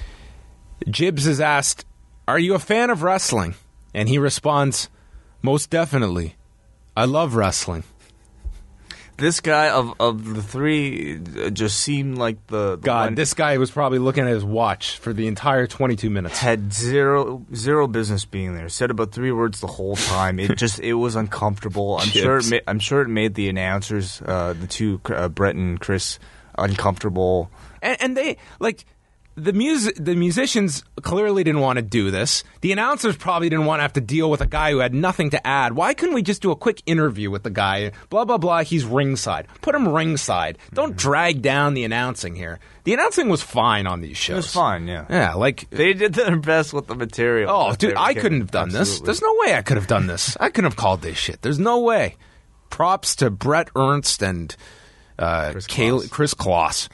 Jibbs is asked, "Are you a fan of wrestling?" And he responds, "Most definitely. I love wrestling."
This guy of of the three uh, just seemed like the, the
God,
one
this guy was probably looking at his watch for the entire twenty-two minutes.
had zero zero business being there. Said about three words the whole time. It just it was uncomfortable. I'm
Chips.
sure it ma- I'm sure it made the announcers, uh, the two uh, Brett and Chris, uncomfortable.
And, and they, like, the music, the musicians clearly didn't want to do this. The announcers probably didn't want to have to deal with a guy who had nothing to add. Why couldn't we just do a quick interview with the guy? Blah, blah, blah. He's ringside. Put him ringside. Don't drag down the announcing here. The announcing was fine on these shows.
It was fine, yeah.
Yeah, like...
They did their best with the material.
Oh,
that
dude,
they were
I
given.
couldn't have done this.
Absolutely.
There's no way I could have done this. I couldn't have called this shit. There's no way. Props to Brett Ernst and uh,
Chris
Kay-
Kloss.
Chris Kloss.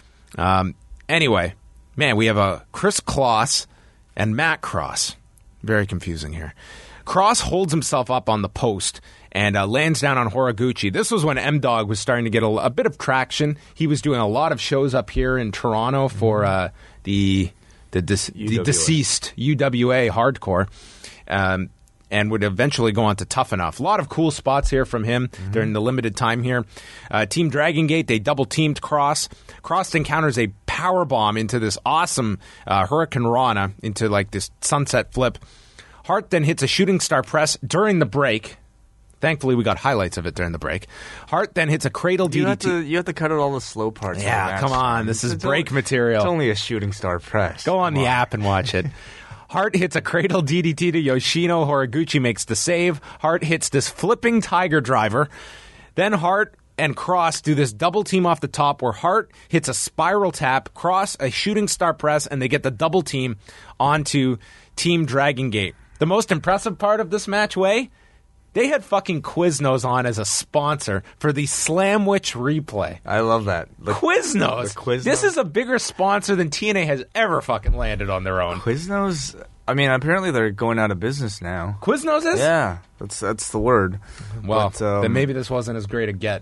Um, anyway, man, we have a Chris Kloss and Matt Cross. Very confusing here. Cross holds himself up on the post and uh, lands down on Horiguchi. This was when M-Dog was starting to get a, a bit of traction. He was doing a lot of shows up here in Toronto for uh, the the, dis- the
U W A.
deceased U W A hardcore. Um, and would eventually go on to Tough Enough. A lot of cool spots here from him mm-hmm. during the limited time here. Uh, Team Dragon Gate, they double-teamed Cross. Cross encounters a power bomb into this awesome uh, Hurricane Rana, into like this sunset flip. Hart then hits a shooting star press during the break. Thankfully, we got highlights of it during the break. Hart then hits a cradle
You
D D
have
T.
to you have to cut out all the slow parts.
Yeah,
of the match.
come on. This is
It's
break
only-
material.
It's only a shooting star press.
Go on
Come
the app and watch it. Hart hits a cradle D D T to Yoshino. Horiguchi makes the save. Hart hits this flipping tiger driver. Then Hart and Cross do this double team off the top where Hart hits a spiral tap, Cross a shooting star press, and they get the double team onto Team Dragon Gate. The most impressive part of this match, Way, they had fucking Quiznos on as a sponsor for the Slamwich replay.
I love that. The,
Quiznos.
the Quiznos.
This is a bigger sponsor than T N A has ever fucking landed on their own.
Quiznos. I mean, apparently they're going out of business now.
Quiznos is?
Yeah, that's that's the word.
Well,
but, um,
then maybe this wasn't as great a get.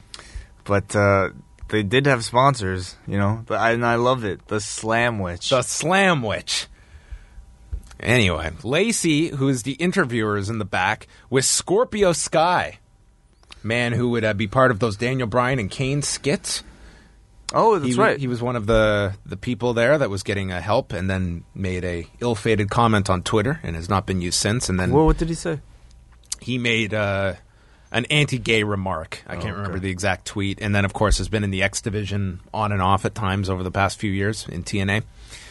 But uh, they did have sponsors, you know. But I, and I love it. The Slamwich.
The Slamwich. Anyway, Lacey, who is the interviewer, is in the back with Scorpio Sky, man who would uh, be part of those Daniel Bryan and Kane skits.
Oh, that's
he,
right.
He was one of the, the people there that was getting uh, help, and then made a ill-fated comment on Twitter, and has not been used since. And then
well, what did he say?
He made uh, an anti-gay remark. I
Oh,
can't
okay.
remember the exact tweet. And then, of course, has been in the X Division on and off at times over the past few years in T N A.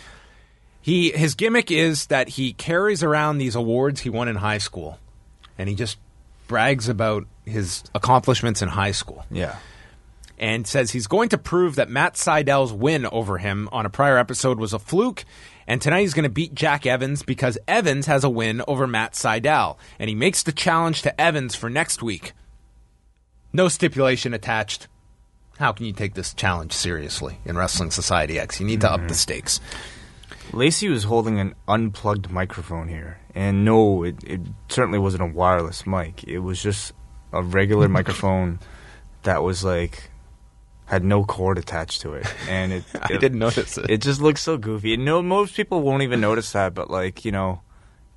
He his gimmick is that he carries around these awards he won in high school, and he just brags about his accomplishments in high school.
Yeah.
And says he's going to prove that Matt Seidel's win over him on a prior episode was a fluke, and tonight he's going to beat Jack Evans because Evans has a win over Matt Seidel, and he makes the challenge to Evans for next week. No stipulation attached. How can you take this challenge seriously in Wrestling Society X? You need to up the stakes.
Lacey was holding an unplugged microphone here, and no, it, it certainly wasn't a wireless mic. It was just a regular microphone that was like had no cord attached to it, and it.
I
it-
didn't notice it.
It just looks so goofy. And no, most people won't even notice that, but like you know,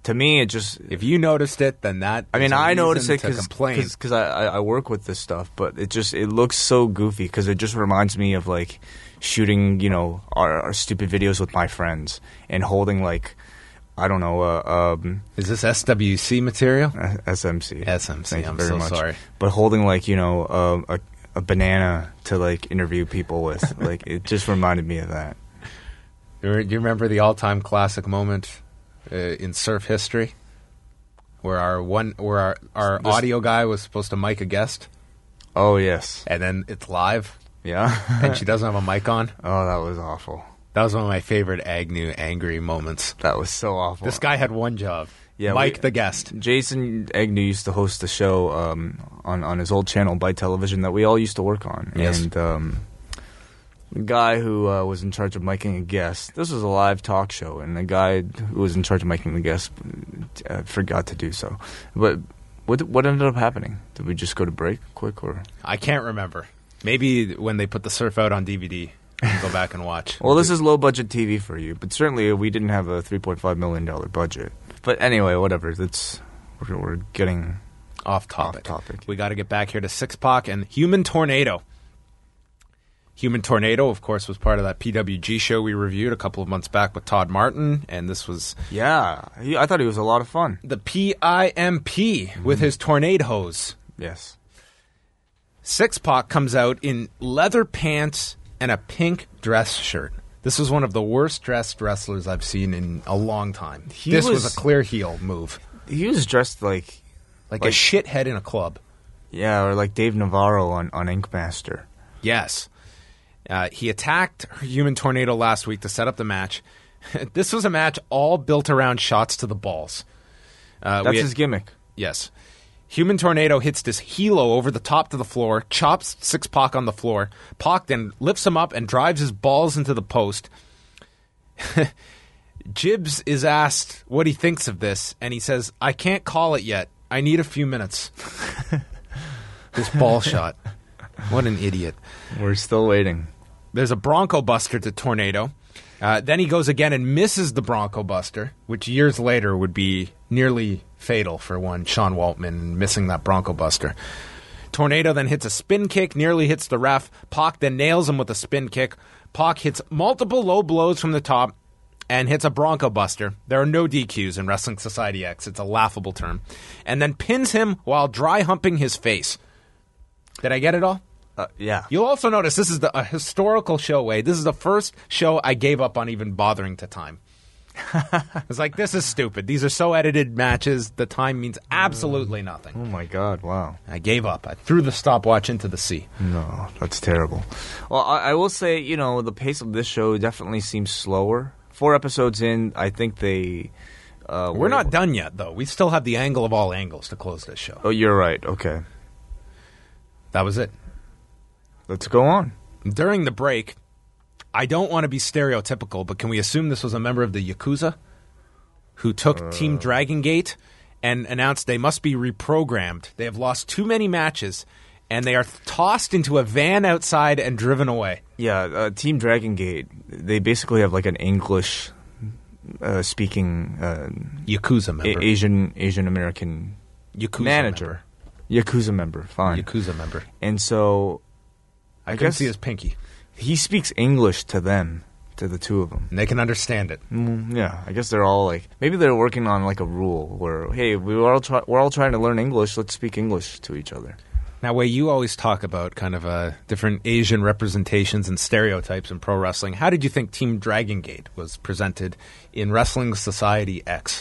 to me, it just.
If you noticed it, then that.
I mean,
is a
I
reason
noticed it
to
because
complain.
because I, I I work with this stuff, but it just it looks so goofy because it just reminds me of like shooting, you know, our, our stupid videos with my friends and holding like. I don't know. Uh, um,
Is this S W C material?
Uh, S M C.
S M C.
Thank you
I'm
very
so
much.
sorry.
But holding like you know uh, a a banana to like interview people with, like it just reminded me of that.
Do you remember the all-time classic moment uh, in surf history, where our one, where our our
This-
audio guy was supposed to mic a guest?
Oh yes.
And then it's live.
Yeah.
And she doesn't have a mic on.
Oh, that was awful.
That was one of my favorite Agnew angry moments.
That was so awful.
This guy had one job.
Yeah,
Mike
we-
the guest.
Jason Agnew used to host a show um, on on his old channel, Byte Television, that we all used to work on.
Yes.
And um, the guy who uh, was in charge of miking a guest, this was a live talk show, and the guy who was in charge of miking the guest uh, forgot to do so. But what what ended up happening? Did we just go to break quick, or?
I can't remember. Maybe when they put the surf out on D V D, you can go back and watch.
Well, this is low budget T V for you, but certainly we didn't have a three point five million dollar budget. But anyway, whatever. That's we're, we're getting
off topic.
Off topic.
We got to get back here to Six Pac and Human Tornado. Human Tornado, of course, was part of that P W G show we reviewed a couple of months back with Todd Martin, and this was
Yeah, he, I thought he was a lot of fun.
the P I M P with his tornadoes.
Yes.
Six Pac comes out in leather pants and a pink dress shirt. This was one of the worst dressed wrestlers I've seen in a long time.
He
this was,
was-
a clear heel move.
He was dressed like
Like,
Like-
a shithead in a club.
yeah, or like Dave Navarro on on Ink Master.
Yes. Uh, he attacked Human Tornado last week to set up the match. This was a match all built around shots to the balls. Uh,
That's
we had-
his gimmick.
Yes. Human Tornado hits this helo over the top to the floor, chops Six Pac on the floor. Pac then lifts him up and drives his balls into the post. Jibbs is asked what he thinks of this, and he says, I can't call it yet. I need a few minutes. This ball shot. What an idiot.
We're still waiting.
There's a Bronco Buster to Tornado. Uh, then he goes again and misses the Bronco Buster, which years later would be nearly fatal for one Sean Waltman missing that Bronco Buster. Tornado then hits a spin kick, nearly hits the ref. Pac then nails him with a spin kick. Pac hits multiple low blows from the top and hits a Bronco Buster. There are no D Qs in Wrestling Society X. It's a laughable term. And then pins him while dry humping his face. Did I get it all?
Uh, yeah.
You'll also notice this is the, a historical show, Wade. This is the first show I gave up on even bothering to time. It's like, this is stupid. These are so edited matches. The time means absolutely nothing.
Oh my God! Wow.
I gave up. I threw the stopwatch into the sea.
No, that's terrible. Well, I, I will say, you know, the pace of this show definitely seems slower. Four episodes in, I think they. Uh,
We're
were
not
able-
done yet, though. We still have the angle of all angles to close this show.
Oh, you're right. Okay,
That was it.
let's go on.
During the break, I don't want to be stereotypical, but can we assume this was a member of the Yakuza who took
Uh.
Team Dragon Gate and announced they must be reprogrammed? They have lost too many matches, and they are tossed into a van outside and driven away.
Yeah, uh, Team Dragon Gate. They basically have like an English uh, speaking uh,
Yakuza member.
A- Asian Asian American
Yakuza
manager, Yakuza member. Fine,
Yakuza member.
And so
I,
I
couldn't
guess
see his pinky.
he speaks English to them, to the two of them.
And they can understand it.
Mm, yeah, I guess they're all like maybe they're working on like a rule where hey, we were all try- we're all trying to learn English. Let's speak English to each other.
Now, Wei, you always talk about kind of uh, different Asian representations and stereotypes in pro wrestling. How did you think Team Dragon Gate was presented in Wrestling Society X?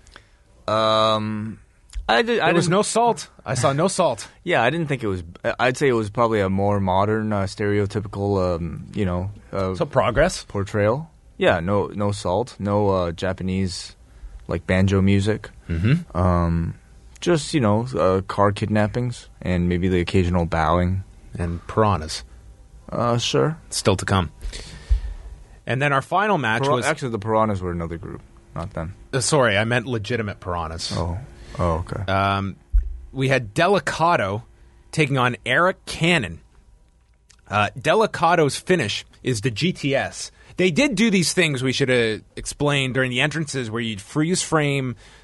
Um, I did. I
There was
didn't-
no salt. I saw no salt.
Yeah, I didn't think it was. I'd say it was probably a more modern, uh, stereotypical, um, you know, uh,
So progress.
portrayal. Yeah, no, no salt, no uh, Japanese like banjo music.
Mm-hmm.
Um, just you know, uh, car kidnappings and maybe the occasional bowing.
And piranhas.
Uh, sure.
Still to come. And then our final match
Pira-
was...
actually the piranhas were another group, not them.
uh, sorry, I meant legitimate piranhas.
Oh, oh, okay.
Um, we had Delicato taking on Eric Cannon. Uh, Delicato's finish is the G T S. They did do these things we should have explained during the entrances where you'd freeze frame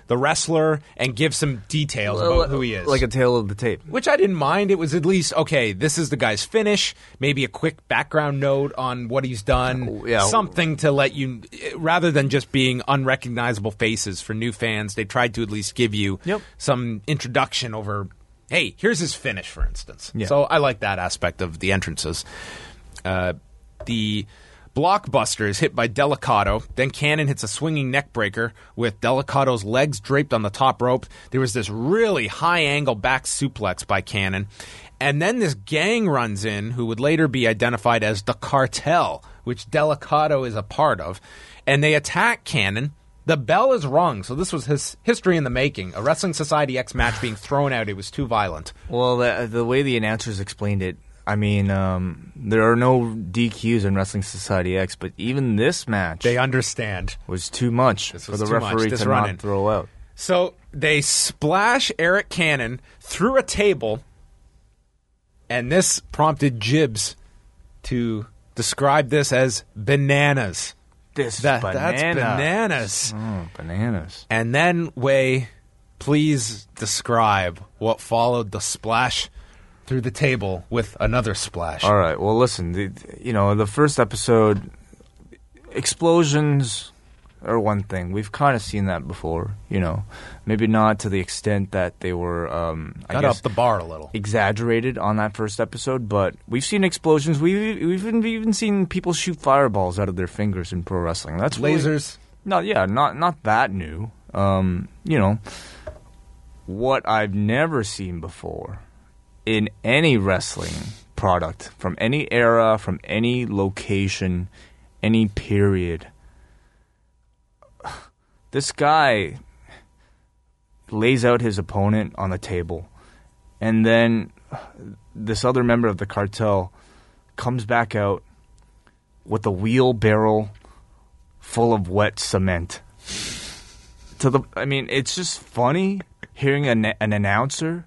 the wrestler and give some details
Well,
about who he is.
Like a tale of the tape.
Which I didn't mind. It was at least, okay, this is the guy's finish, maybe a quick background note on what he's done,
Yeah.
something to let you, rather than just being unrecognizable faces for new fans, they tried to at least give you
Yep.
some introduction over, hey, here's his finish, for instance.
Yeah.
So I like that aspect of the entrances. Uh, the Blockbuster is hit by Delicato. Then Cannon hits a swinging neck breaker with Delicato's legs draped on the top rope. There was this really high-angle back suplex by Cannon. And then this gang runs in, who would later be identified as the Cartel, which Delicato is a part of. And they attack Cannon. The bell is rung, so this was his history in the making. A Wrestling Society X match being thrown out. It was too violent.
Well, the, the way the announcers explained it, I mean, um, there are no D Qs in Wrestling Society X, but even this match
They understand.
was too much
This
for
was
the
too much.
referee
This
to
run-in.
not throw out.
So they splash Eric Cannon through a table, and this prompted Jibbs to describe this as bananas.
This
That-
banana.
That's bananas.
Oh, bananas.
And then, Way, please describe what followed the splash through the table with another splash.
All right. Well, listen. The, you know, the first episode, explosions are one thing. We've kind of seen that before. You know, maybe not to the extent that they were. Um, I
Got
guess
up the bar a little.
exaggerated on that first episode, but we've seen explosions. We've we've even, even seen people shoot fireballs out of their fingers in pro wrestling. That's really-
Lasers.
No, yeah, not not that new. Um, you know, what I've never seen before in any wrestling product from any era, from any location, any period. This guy lays out his opponent on the table, and then this other member of the cartel comes back out with a wheelbarrow full of wet cement. To the, I mean, it's just funny hearing an, an announcer.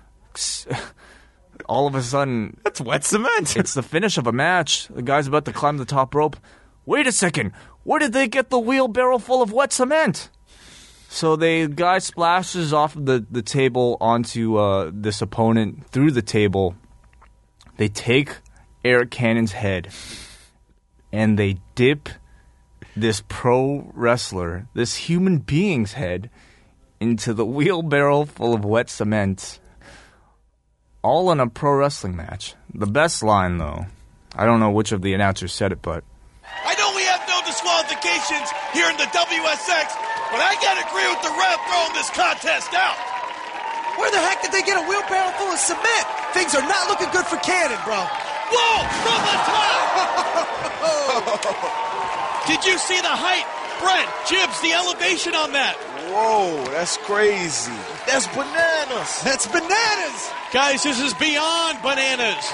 All of a sudden,
That's wet cement.
it's the finish of a match. The guy's about to climb the top rope. Wait a second. Where did they get the wheelbarrow full of wet cement? So the guy splashes off of the, the table onto uh, this opponent through the table. They take Eric Cannon's head and they dip this pro wrestler, this human being's head, into the wheelbarrow full of wet cement. All in a pro wrestling match. The best line, though, I don't know which of the announcers said it, but
I know we have no disqualifications here in the W S X, but I gotta agree with the ref throwing this contest out.
Where the heck did they get a wheelbarrow full of cement? Things are not looking good for Cannon, bro.
Whoa, from the top! Did you see the height? Brent, Jibbs, the elevation on that.
Whoa, that's crazy. That's bananas.
That's bananas.
Guys, this is beyond bananas.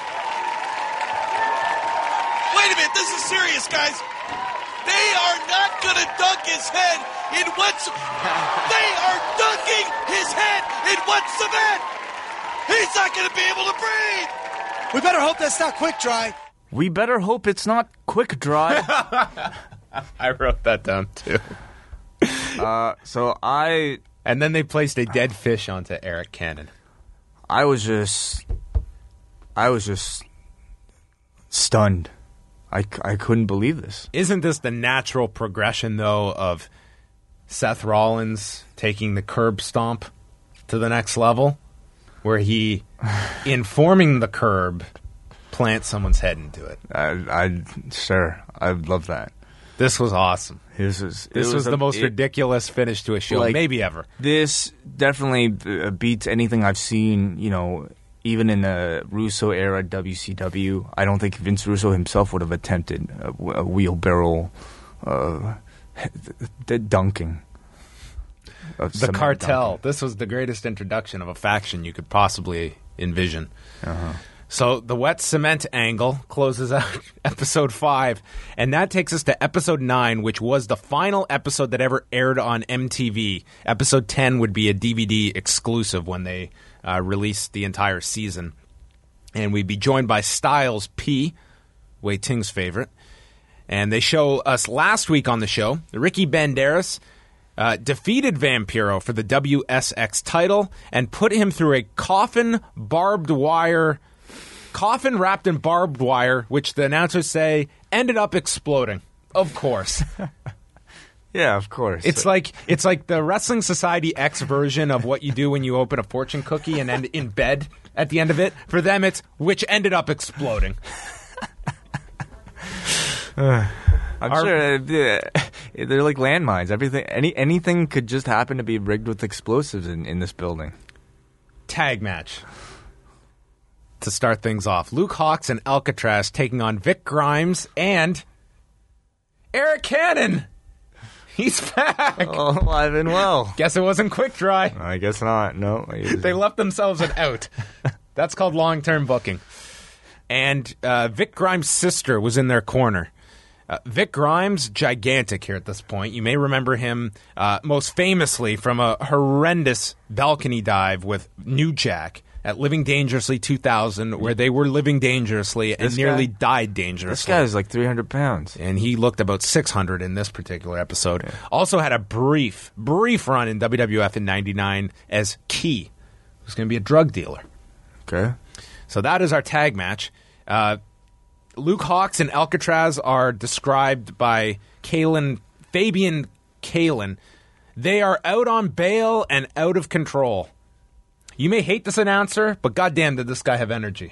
Wait a minute, this is serious, guys. They are not gonna dunk his head in wet cement. They are dunking his head in wet cement. He's not gonna be able to breathe.
We better hope that's not quick dry.
we better hope it's not quick dry.
I wrote that down, too.
uh, so I
And then they placed a dead fish onto Eric Cannon.
I was just I was just stunned. I, I couldn't believe this.
Isn't this the natural progression, though, of Seth Rollins taking the curb stomp to the next level? Where he, in forming the curb, plants someone's head into it.
I, I sure I'd love that.
This was awesome.
This was
This
it
was,
a-
the most
it-
ridiculous finish to a show,
like,
maybe ever.
This definitely uh, beats anything I've seen. You know, even in the Russo era W C W, I don't think Vince Russo himself would have attempted a, a wheelbarrow uh, d- dunking. of
The
cement
Cartel.
dunking.
This was the greatest introduction of a faction you could possibly envision.
Uh-huh.
So the wet cement angle closes out episode five, and that takes us to episode nine, which was the final episode that ever aired on M T V. Episode ten would be a D V D exclusive when they uh, released the entire season. And we'd be joined by Styles P, Wei Ting's favorite. And they show us last week on the show, Ricky Banderas uh, defeated Vampiro for the W S X title and put him through a coffin barbed wire, coffin wrapped in barbed wire, which the announcers say ended up exploding. Of course.
Yeah, of course.
It's like it's like the Wrestling Society X version of what you do when you open a fortune cookie and end in bed at the end of it. For them, it's which ended up exploding.
I'm
Our-
sure uh, they're they're like landmines. Everything, any anything could just happen to be rigged with explosives in, in this building.
Tag match. To start things off, Luke Hawx and Alcatraz taking on Vic Grimes and Eric Cannon. He's back.
Oh, alive and well.
Guess it wasn't quick dry.
I guess not. No.
They left themselves an out. That's called long-term booking. And uh, Vic Grimes' sister was in their corner. Uh, Vic Grimes, gigantic here at this point. You may remember him uh, most famously from a horrendous balcony dive with New Jack at Living Dangerously two thousand, where they were living dangerously and
This
nearly
guy-
died dangerously.
This guy is like three hundred pounds.
And he looked about six hundred in this particular episode. Yeah. Also had a brief, brief run in W W F in ninety-nine as Key, who's going to be a drug dealer.
Okay.
So that is our tag match. Uh, Luke Hawx and Alcatraz are described by Kalen, Fabian Kalen. They are out on bail and out of control. You may hate this announcer, but goddamn did this guy have energy.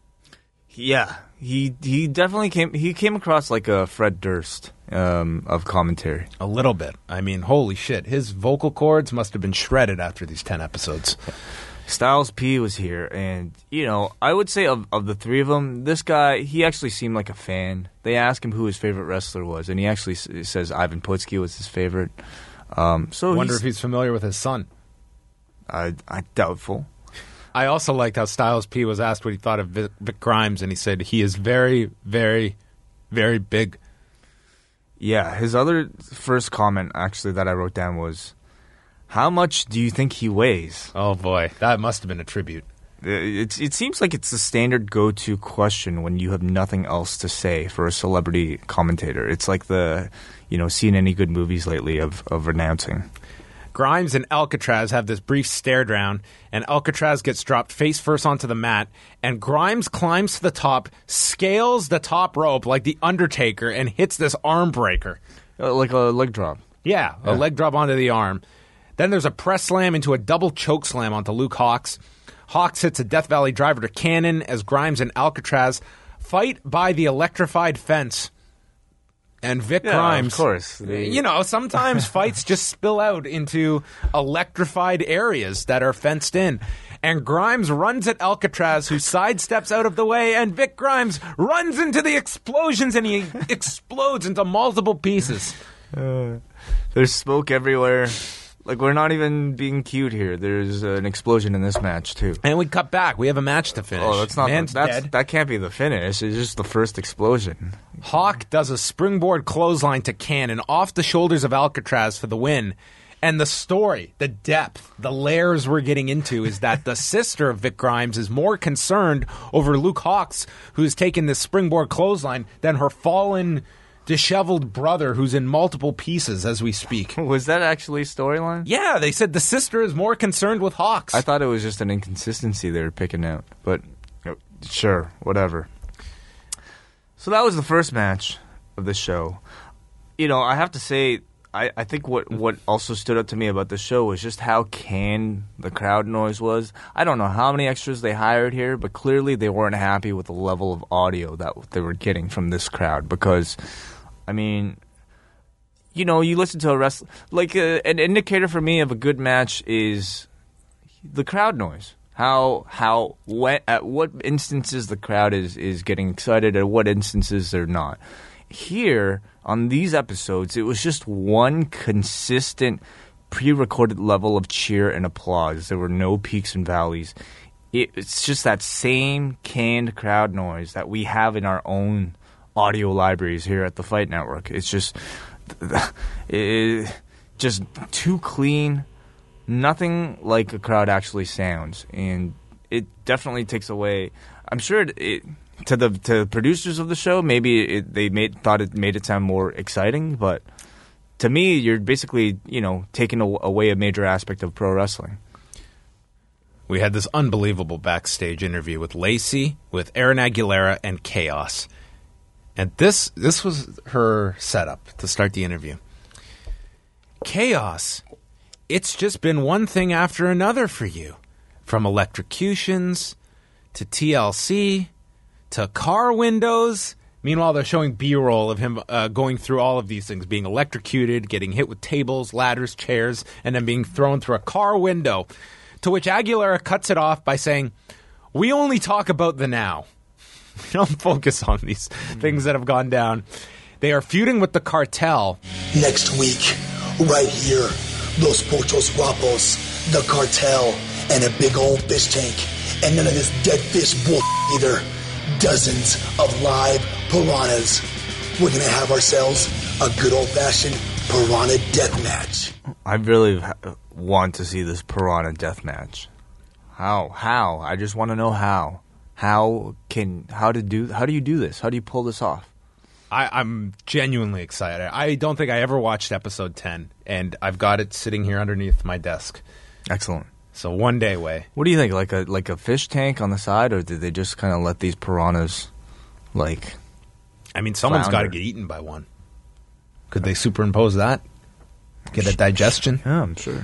Yeah, he he definitely came he came across like a Fred Durst um, of commentary.
A little bit. I mean, holy shit. His vocal cords must have been shredded after these ten episodes.
Styles P was here, and, you know, I would say of, of the three of them, this guy, he actually seemed like a fan. They asked him who his favorite wrestler was, and he actually s- says Ivan Putski was his favorite. Um, so
I wonder
he's,
if he's familiar with his son.
I, I doubtful.
I also liked how Styles P was asked what he thought of Vic, Vic Grimes, and he said he is very, very, very big.
Yeah, his other first comment, actually, that I wrote down was, how much do you think he weighs?
Oh, boy. That must have been a tribute.
It, it seems like it's the standard go-to question when you have nothing else to say for a celebrity commentator. It's like the, you know, seen any good movies lately of, of announcing.
Grimes and Alcatraz have this brief stare down, and Alcatraz gets dropped face first onto the mat, and Grimes climbs to the top, scales the top rope like the Undertaker, and hits this arm breaker.
Uh, like a leg drop.
Yeah, a
Yeah.
leg drop onto the arm. Then there's a press slam into a double choke slam onto Luke Hawx. Hawx hits a Death Valley driver to Cannon as Grimes and Alcatraz fight by the electrified fence. And Vic
Yeah,
Grimes,
of course. The-
you know, sometimes fights just spill out into electrified areas that are fenced in. And Grimes runs at Alcatraz, who sidesteps out of the way, and Vic Grimes runs into the explosions, and he explodes into multiple pieces.
Uh, there's smoke everywhere. Like, we're not even being cute here. There's uh, an explosion in this match, too.
And we cut back. We have a match to finish.
Oh, that's not.
Man's
The, that's,
dead.
that can't be the finish. It's just the first explosion.
Hawk does a springboard clothesline to Cannon off the shoulders of Alcatraz for the win. And the story, the depth, the layers we're getting into is that the sister of Vic Grimes is more concerned over Luke Hawx, who's taken this springboard clothesline, than her fallen, disheveled brother who's in multiple pieces as we speak.
Was that actually a storyline?
Yeah, they said the sister is more concerned with Hawx.
I thought it was just an inconsistency they were picking out. But, uh, sure, whatever. So that was the first match of the show. You know, I have to say, I, I think what, what also stood out to me about the show was just how canned the crowd noise was. I don't know how many extras they hired here, but clearly they weren't happy with the level of audio that they were getting from this crowd because, I mean, you know, you listen to a wrestler, like uh, an indicator for me of a good match is the crowd noise. How how what at what instances the crowd is, is getting excited, at what instances they're not. Here on these episodes, it was just one consistent pre-recorded level of cheer and applause. There were no peaks and valleys. It, it's just that same canned crowd noise that we have in our own audio libraries here at the Fight Network. It's just it, just too clean. Nothing like a crowd actually sounds, and it definitely takes away. I'm sure it, it to the to the producers of the show, maybe it, they made thought it made it sound more exciting, but to me, you're basically, you know, taking a- away a major aspect of pro wrestling.
We had this unbelievable backstage interview with Lacey, with Aaron Aguilera, and Chaos. And this this was her setup to start the interview. Chaos, it's just been one thing after another for you. From electrocutions to T L C to car windows. Meanwhile, they're showing B-roll of him uh, going through all of these things, being electrocuted, getting hit with tables, ladders, chairs, and then being thrown through a car window. To which Aguilera cuts it off by saying, "We only talk about the now. We don't focus on these things that have gone down." They are feuding with the cartel.
Next week, right here, Los Pochos Guapos, the cartel, and a big old fish tank. And none of this dead fish bull either. Dozens of live piranhas. We're going to have ourselves a good old-fashioned piranha death match.
I really ha- want to see this piranha death match. How? How? I just want to know how. How can how to do how do you do this? How do you pull this off?
I, I'm genuinely excited. I don't think I ever watched episode ten, and I've got it sitting here underneath my desk.
Excellent.
So one day away.
What do you think? Like a like a fish tank on the side, or did they just kind of let these piranhas, like?
I mean, someone's got to
flounder?
get eaten by one. Could they superimpose that? Get a digestion?
Yeah, I'm sure.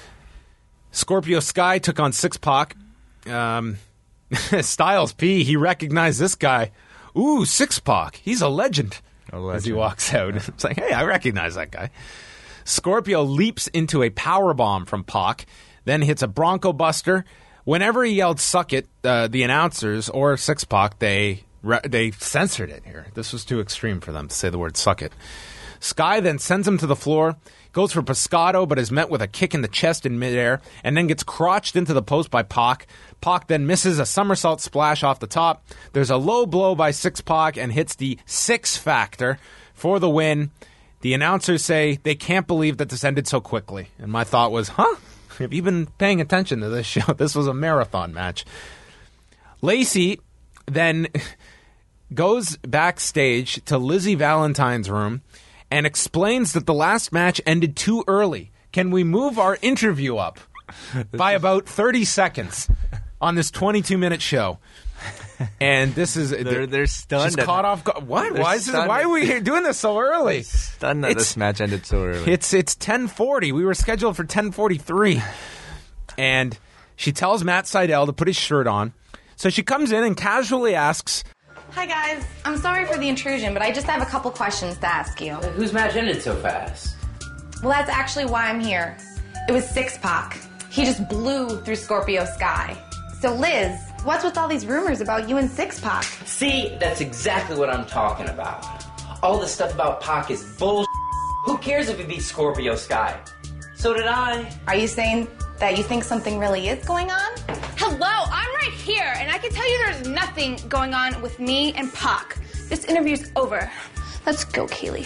Scorpio Sky took on Six Pac. Um, Styles P, he recognized this guy. Ooh, Six Pac, he's a legend.
A legend.
As he walks out. It's like, hey, I recognize that guy. Scorpio leaps into a powerbomb from Pac, then hits a Bronco Buster. Whenever he yelled "suck it," uh, the announcers or Six Pac, they re- they censored it here. This was too extreme for them to say the word "suck it." Sky then sends him to the floor, goes for Pescado, but is met with a kick in the chest in midair, and then gets crotched into the post by Pac. Pac then misses a somersault splash off the top. There's a low blow by Six Pac and hits the Six Factor for the win. The announcers say they can't believe that this ended so quickly. And my thought was, huh? Have you been paying attention to this show? This was a marathon match. Lacey then goes backstage to Lizzie Valentine's room and explains that the last match ended too early. Can we move our interview up by about thirty seconds on this twenty-two minute show? And this is
They're, they're stunned.
she's
at-
caught off guard. What?
They're
Why is this,
stunned.
why are we here doing this so early?
Stunned that
It's-
this match ended so early.
It's it's ten forty. We were scheduled for ten forty-three. And she tells Matt Sydal to put his shirt on. So she comes in and casually asks,
Hi guys, I'm sorry for the intrusion, but I just have a couple questions to ask you.
Whose match ended so fast?
Well, that's actually why I'm here. It was Six Pac. He just blew through Scorpio Sky. So Liz, what's with all these rumors about you and Six Pac?
See, that's exactly what I'm talking about. All this stuff about Pac is bull. Who cares if he beats Scorpio Sky? So did I.
Are you saying that you think something really is going on?
Hello, I'm right here, and I can tell you there's nothing going on with me and Pac. This interview's over. Let's go, Kaylee.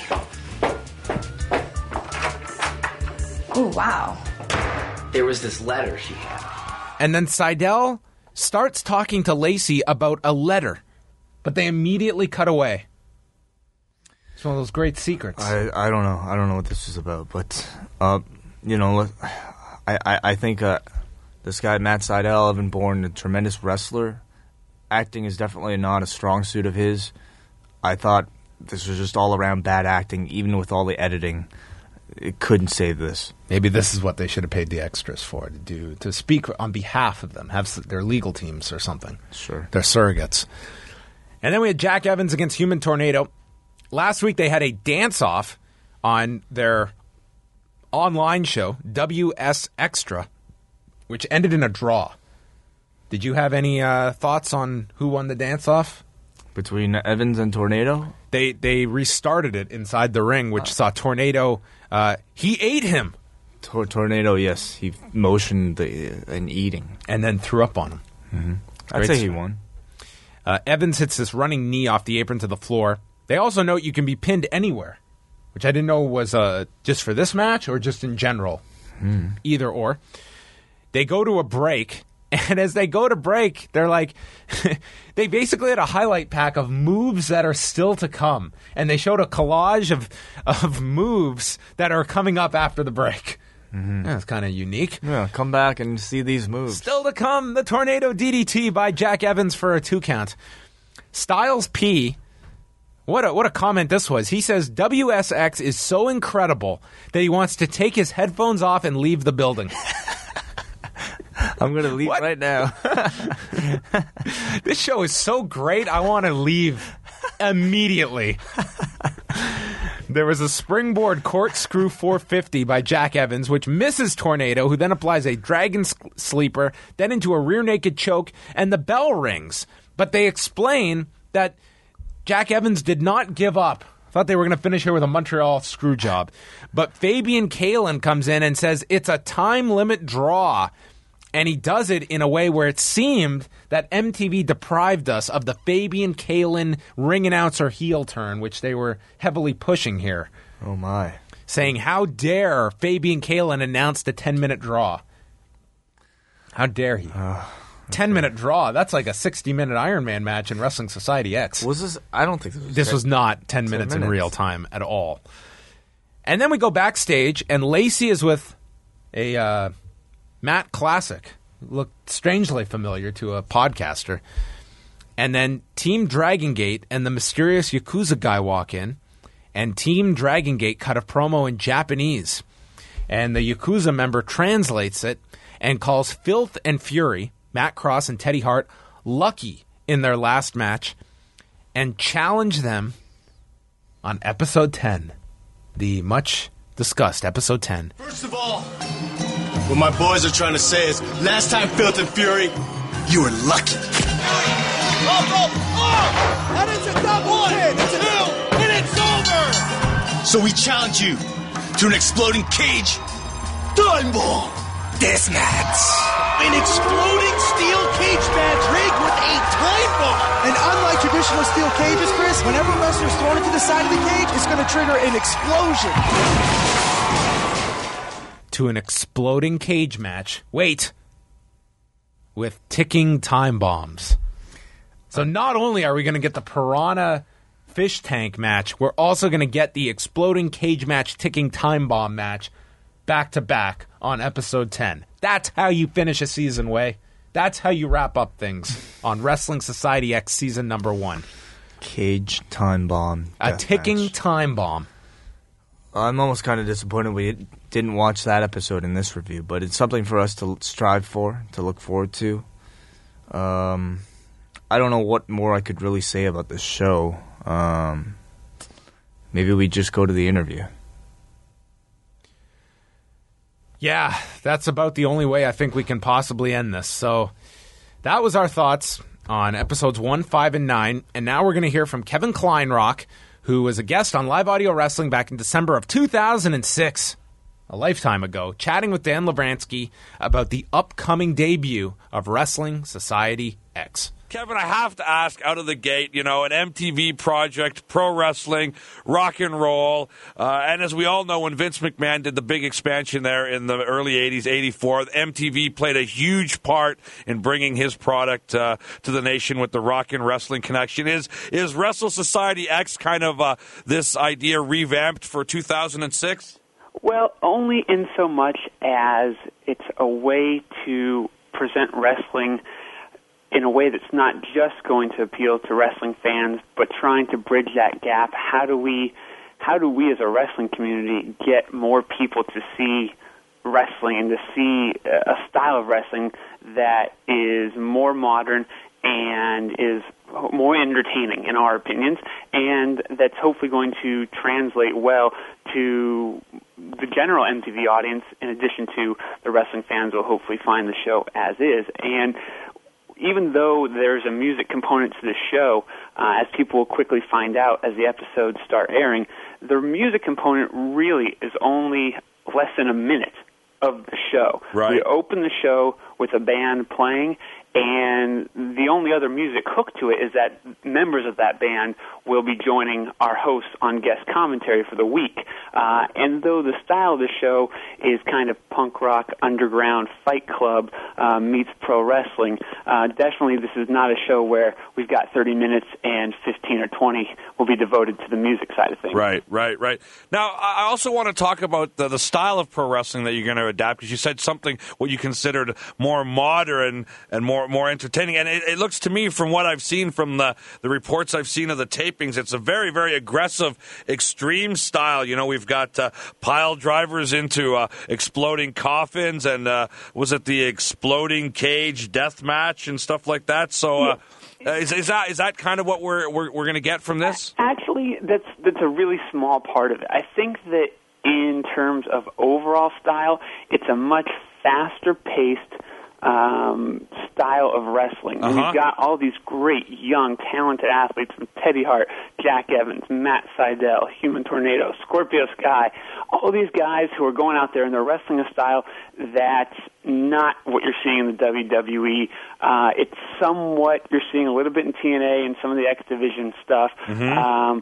Ooh, wow.
There was this letter she had.
and then Sydal starts talking to Lacey about a letter, but they immediately cut away. It's one of those great secrets.
I, I don't know. I don't know what this is about, but uh, you know, let- I I, I think uh, this guy Matt Sydal, Evan Bourne, a tremendous wrestler. Acting is definitely not a strong suit of his. I thought this was just all around bad acting, even with all the editing. It couldn't save this.
Maybe this is what they should have paid the extras for, to do, to speak on behalf of them, have s- their legal teams or something.
Sure.
Their surrogates. And then we had Jack Evans against Human Tornado. Last week they had a dance-off on their online show, W S Extra, which ended in a draw. Did you have any uh, thoughts on who won the dance-off?
Between Evans and Tornado?
They they restarted it inside the ring, which saw Tornado. Uh, he ate him.
Tor- Tornado, yes. He motioned the, uh, an eating.
And then threw up on him.
Mm-hmm. I'd
Great
say he
stuff.
won.
Uh, Evans hits this running knee off the apron to the floor. They also note you can be pinned anywhere, which I didn't know was uh, just for this match or just in general.
Hmm.
Either or. They go to a break, And as they go to break, they're like, they basically had a highlight pack of moves that are still to come. And they showed a collage of of moves that are coming up after the break.
Mm-hmm.
That's kind of unique.
Yeah, come back and see these moves.
Still to come, the Tornado D D T by Jack Evans for a two count. Styles P, what a, what a comment this was. He says, W S X is so incredible that he wants to take his headphones off and leave the building.
I'm going to leave
What?
right now.
This show is so great, I want to leave immediately. There was a springboard corkscrew four fifty by Jack Evans, which misses Tornado, who then applies a dragon s- sleeper, then into a rear naked choke, and the bell rings. But they explain that Jack Evans did not give up. I thought they were going to finish here with a Montreal screw job. But Fabian Kalin comes in and says it's a time limit draw. And he does it in a way where it seemed that M T V deprived us of the Fabian Kalin ring announcer heel turn, which they were heavily pushing here.
Oh, my.
Saying, how dare Fabian Kalin announce the ten-minute draw? How dare he? ten-minute draw. That's like a sixty-minute Iron Man match in Wrestling Society X.
Was this? I don't think this was.
This
ten,
was not ten minutes in
minutes.
real time at all. And then we go backstage, and Lacey is with a uh, Matt Classic. Looked strangely familiar to a podcaster. And then Team Dragon Gate and the mysterious Yakuza guy walk in, and Team Dragon Gate cut a promo in Japanese. And the Yakuza member translates it and calls Filth and Fury, Matt Cross and Teddy Hart, lucky in their last match, and challenge them on episode ten. The much discussed episode ten.
First of all, what my boys are trying to say is, last time Filth and Fury, you were lucky.
Oh, oh, oh! That is a double hit! It's a two, and it's over!
So we challenge you to an exploding cage time bomb deathmatch.
An exploding steel cage match rigged with a time bomb!
And unlike traditional steel cages, Chris, whenever a wrestler's thrown into the side of the cage, it's going to trigger an explosion.
To an exploding cage match. Wait. With ticking time bombs. So not only are we going to get the Piranha fish tank match, we're also going to get the exploding cage match, ticking time bomb match back to back on episode ten. That's how you finish a season, Way. That's how you wrap up things on Wrestling Society X season number one.
Cage time bomb.
A
death
ticking
match.
time bomb.
I'm almost kind of disappointed we didn't watch that episode in this review, but it's something for us to strive for, to look forward to. Um, I don't know what more I could really say about this show. Um, maybe we just go to the interview.
Yeah, that's about the only way I think we can possibly end this. So that was our thoughts on episodes one, five, and nine. And now we're going to hear from Kevin Kleinrock, who was a guest on Live Audio Wrestling back in December of two thousand six, a lifetime ago, chatting with Dan Lebransky about the upcoming debut of Wrestling Society X.
Kevin, I have to ask out of the gate, you know, an M T V project, pro wrestling, rock and roll. Uh, and as we all know, when Vince McMahon did the big expansion there in the early eighties, eighty-four, M T V played a huge part in bringing his product uh, to the nation with the rock and wrestling connection. Is is Wrestle Society X kind of uh, this idea revamped for two thousand six?
Well, only in so much as it's a way to present wrestling in a way that's not just going to appeal to wrestling fans, but trying to bridge that gap. How do we, how do we as a wrestling community get more people to see wrestling and to see a style of wrestling that is more modern and is more entertaining, in our opinions, and that's hopefully going to translate well to the general M T V audience, in addition to the wrestling fans who will hopefully find the show as is. And even though there's a music component to the show, uh, as people will quickly find out as the episodes start airing, the music component really is only less than a minute of the show.
Right.
We open the show with a band playing, And the only other music hook to it is that members of that band will be joining our hosts on guest commentary for the week. Uh, and though the style of the show is kind of punk rock, underground, fight club uh, meets pro wrestling, uh, definitely this is not a show where we've got thirty minutes and fifteen or twenty will be devoted to the music side of things.
Right, right, right. Now, I also want to talk about the, the style of pro wrestling that you're going to adapt, because you said something what you considered more modern and more more entertaining. And it, it looks to me, from what I've seen from the, the reports I've seen of the tapings, it's a very, very aggressive, extreme style. You know, we've got uh, pile drivers into uh, exploding coffins, and uh, was it the exploding cage death match and stuff like that? So uh, uh, is, is that is that kind of what we're we're, we're going to get from this?
Actually, that's that's a really small part of it. I think that in terms of overall style, it's a much faster paced um, style of wrestling.
Uh-huh.
We've got all these great, young, talented athletes from Teddy Hart, Jack Evans, Matt Sydal, Human Tornado, Scorpio Sky, all these guys who are going out there and they're wrestling a style that's not what you're seeing in the W W E. Uh, it's somewhat, you're seeing a little bit in T N A and some of the X Division stuff.
Mm-hmm.
Um,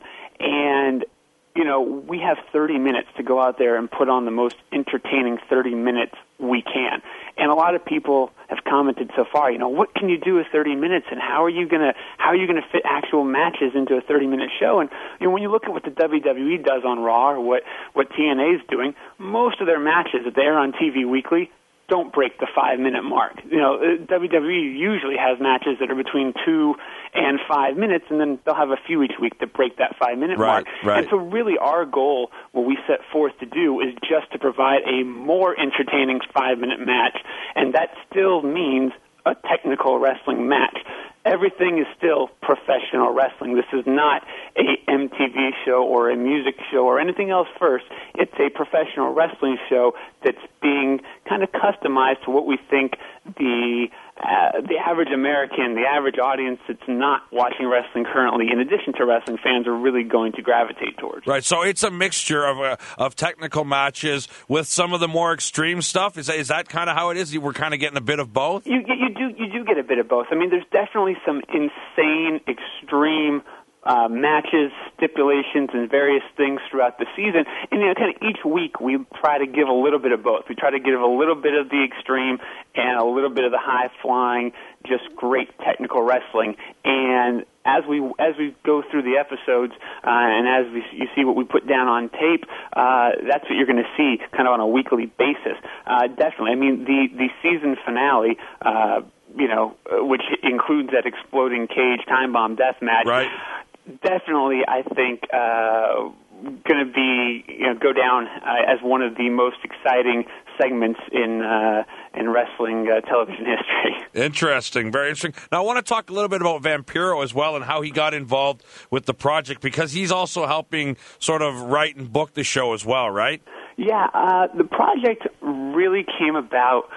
and you know, we have thirty minutes to go out there and put on the most entertaining thirty minutes we can. And a lot of people have commented so far, you know, what can you do with thirty minutes, and how are you going to how are you going to fit actual matches into a thirty-minute show? And you know, when you look at what the W W E does on Raw, or what what T N A is doing, most of their matches that they air on T V weekly don't break the five-minute mark. You know, W W E usually has matches that are between two and five minutes, and then they'll have a few each week that break that five-minute
Right,
mark.
right.
And so really our goal, what we set forth to do, is just to provide a more entertaining five-minute match, and that still means a technical wrestling match. Everything is still professional wrestling. This is not a M T V show or a music show or anything else first. It's a professional wrestling show that's being kind of customized to what we think the uh, the average American, the average audience that's not watching wrestling currently, in addition to wrestling fans, are really going to gravitate towards.
Right, so it's a mixture of uh, of technical matches with some of the more extreme stuff. Is that, is that kind of how it is? We're kind of getting a bit of both?
You, you do you do get a bit of both. I mean, there's definitely some insane, extreme uh, matches, stipulations, and various things throughout the season. And you know, kind of each week we try to give a little bit of both. We try to give a little bit of the extreme and a little bit of the high flying, just great technical wrestling. And as we as we go through the episodes, uh, and as we, you see what we put down on tape, uh, that's what you're going to see kind of on a weekly basis. Uh, definitely. I mean, the the season finale, uh, you know, uh, which includes that exploding cage time bomb death match.
Right.
Definitely, I think, uh, going to be, you know, go down uh, as one of the most exciting segments in uh, in wrestling uh, television history.
Interesting, very interesting. Now, I want to talk a little bit about Vampiro as well and how he got involved with the project, because he's also helping sort of write and book the show as well, right?
Yeah, uh, the project really came about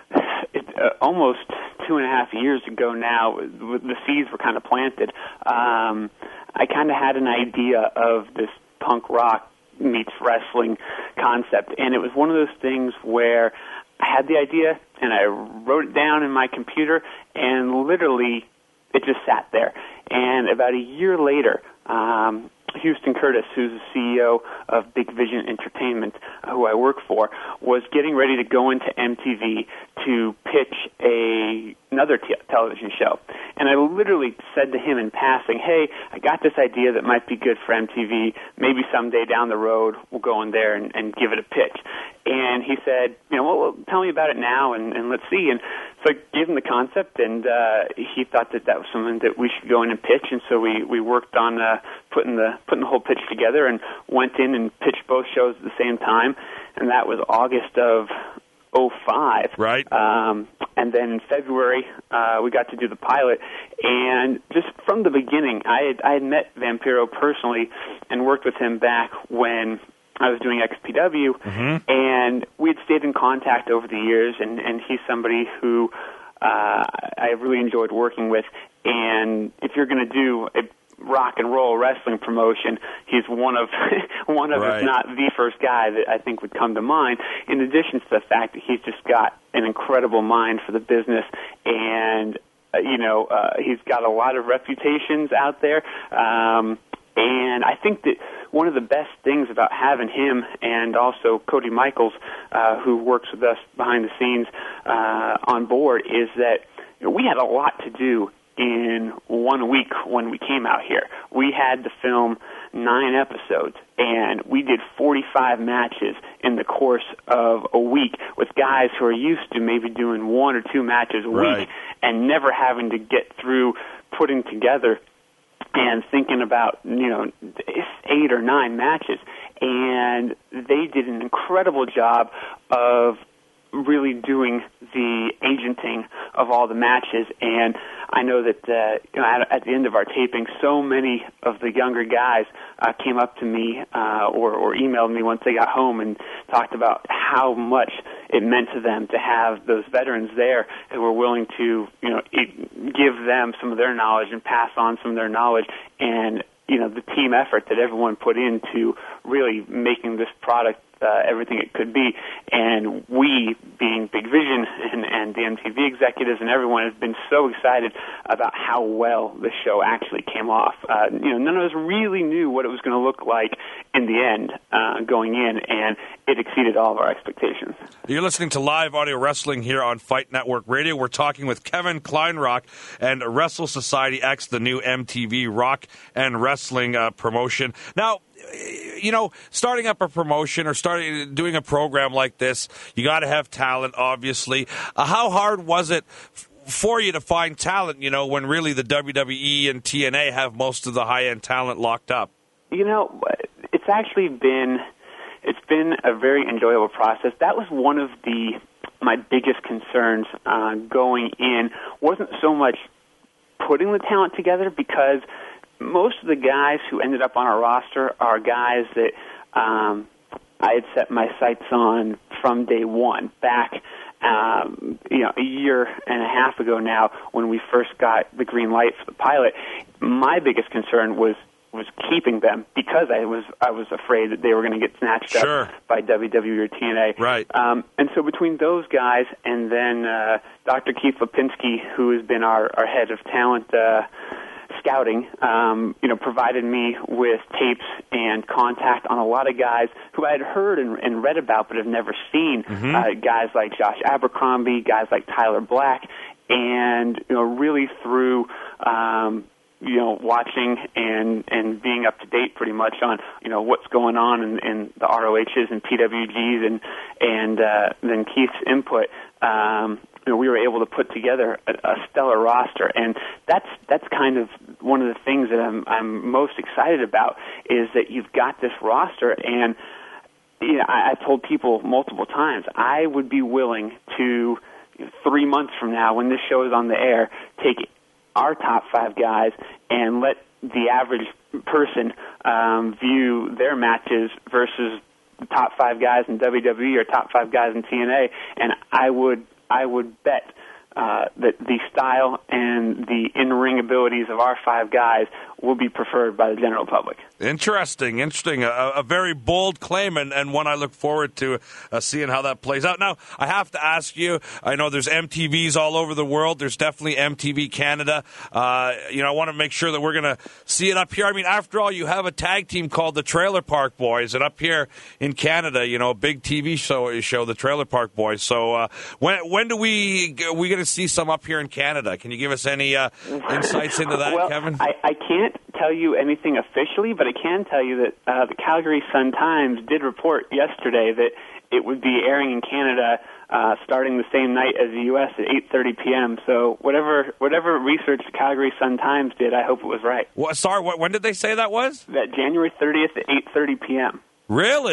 it, uh, almost two and a half years ago now. The seeds were kind of planted. Um, I kind of had an idea of this punk rock meets wrestling concept, and it was one of those things where I had the idea and I wrote it down in my computer, and literally it just sat there. And about a year later, um, Houston Curtis, who's the C E O of Big Vision Entertainment, who I work for, was getting ready to go into M T V to pitch a another t- television show. And I literally said to him in passing, hey, I got this idea that might be good for M T V. Maybe someday down the road we'll go in there and, and give it a pitch. And he said, you know, well, well tell me about it now, and, and let's see. And so I gave him the concept, and uh, he thought that that was something that we should go in and pitch. And so we, we worked on uh, putting the putting the whole pitch together, and went in and pitched both shows at the same time. And that was August of oh five.
Right.
Um, and then in February, uh, we got to do the pilot. And just from the beginning, I had, I had met Vampiro personally and worked with him back when I was doing X P W.
Mm-hmm.
And we had stayed in contact over the years, and, and he's somebody who uh, I really enjoyed working with. And if you're going to do a rock and roll wrestling promotion, he's one of one of,
Right.
if not the first guy that I think would come to mind. In addition to the fact that he's just got an incredible mind for the business, and uh, you know uh, he's got a lot of reputations out there. Um, And I think that one of the best things about having him and also Cody Michaels, uh, who works with us behind the scenes uh, on board, is that you know, we had a lot to do in one week when we came out here. We had to film nine episodes, and we did forty-five matches in the course of a week with guys who are used to maybe doing one or two matches a
Right.
week and never having to get through putting together and thinking about, you know, eight or nine matches. And they did an incredible job of really doing the agenting of all the matches. And I know that uh, you know, at, at the end of our taping, so many of the younger guys uh, came up to me uh, or, or emailed me once they got home and talked about how much it meant to them to have those veterans there who were willing to, you know, it, give them some of their knowledge and pass on some of their knowledge. And, you know, the team effort that everyone put into really making this product uh, everything it could be. And we, being Big Vision and, and the M T V executives and everyone, has been so excited about how well the show actually came off. Uh, you know, none of us really knew what it was going to look like in the end uh, going in, and it exceeded all of our expectations.
You're listening to Live Audio Wrestling here on Fight Network Radio. We're talking with Kevin Kleinrock and Wrestle Society X, the new M T V rock and wrestling uh, promotion. Now, you know, starting up a promotion or starting doing a program like this, you got to have talent, obviously. Uh, how hard was it f- for you to find talent, you know, when really the W W E and T N A have most of the high-end talent locked up?
You know, it's actually been it's been a very enjoyable process. That was one of the my biggest concerns uh, going in. Wasn't so much putting the talent together, because most of the guys who ended up on our roster are guys that um, I had set my sights on from day one, back um, you know, a year and a half ago now when we first got the green light for the pilot. My biggest concern was was keeping them, because I was I was afraid that they were going to get snatched
Sure.
up by W W E or T N A.
Right.
Um, and so between those guys and then uh, Doctor Keith Lipinski, who has been our, our head of talent uh, scouting, um, you know, provided me with tapes and contact on a lot of guys who I had heard and, and read about but have never seen.
Mhm.
Uh, guys like Josh Abercrombie, guys like Tyler Black, and you know, really through um, you know, watching and and being up to date pretty much on, you know, what's going on in, in the R O Hs and P W Gs and and uh, then Keith's input. Um, you know, we were able to put together a, a stellar roster, and that's that's kind of one of the things that I'm I'm most excited about, is that you've got this roster. And you know, I, I told people multiple times I would be willing to, you know, three months from now, when this show is on the air, take our top five guys and let the average person um, view their matches versus the top five guys in W W E or top five guys in T N A, and I would I would bet uh, that the style and the in-ring abilities of our five guys will be preferred by the general public.
Interesting, interesting. A, a very bold claim, and, and one I look forward to uh, seeing how that plays out. Now, I have to ask you, I know there's M T Vs all over the world. There's definitely M T V Canada. Uh, you know, I want to make sure that we're going to see it up here. I mean, after all, you have a tag team called the Trailer Park Boys, and up here in Canada, you know, a big T V show, show the Trailer Park Boys. So uh, when when do we we going to see some up here in Canada? Can you give us any uh, insights into that,
well,
Kevin?
I, I can't tell you anything officially, but I can tell you that uh, the Calgary Sun-Times did report yesterday that it would be airing in Canada uh, starting the same night as the U S at eight thirty p.m. So whatever whatever research the Calgary Sun-Times did, I hope it was right.
What, sorry, what, when did they say that was?
That January thirtieth at eight thirty p.m.
Really?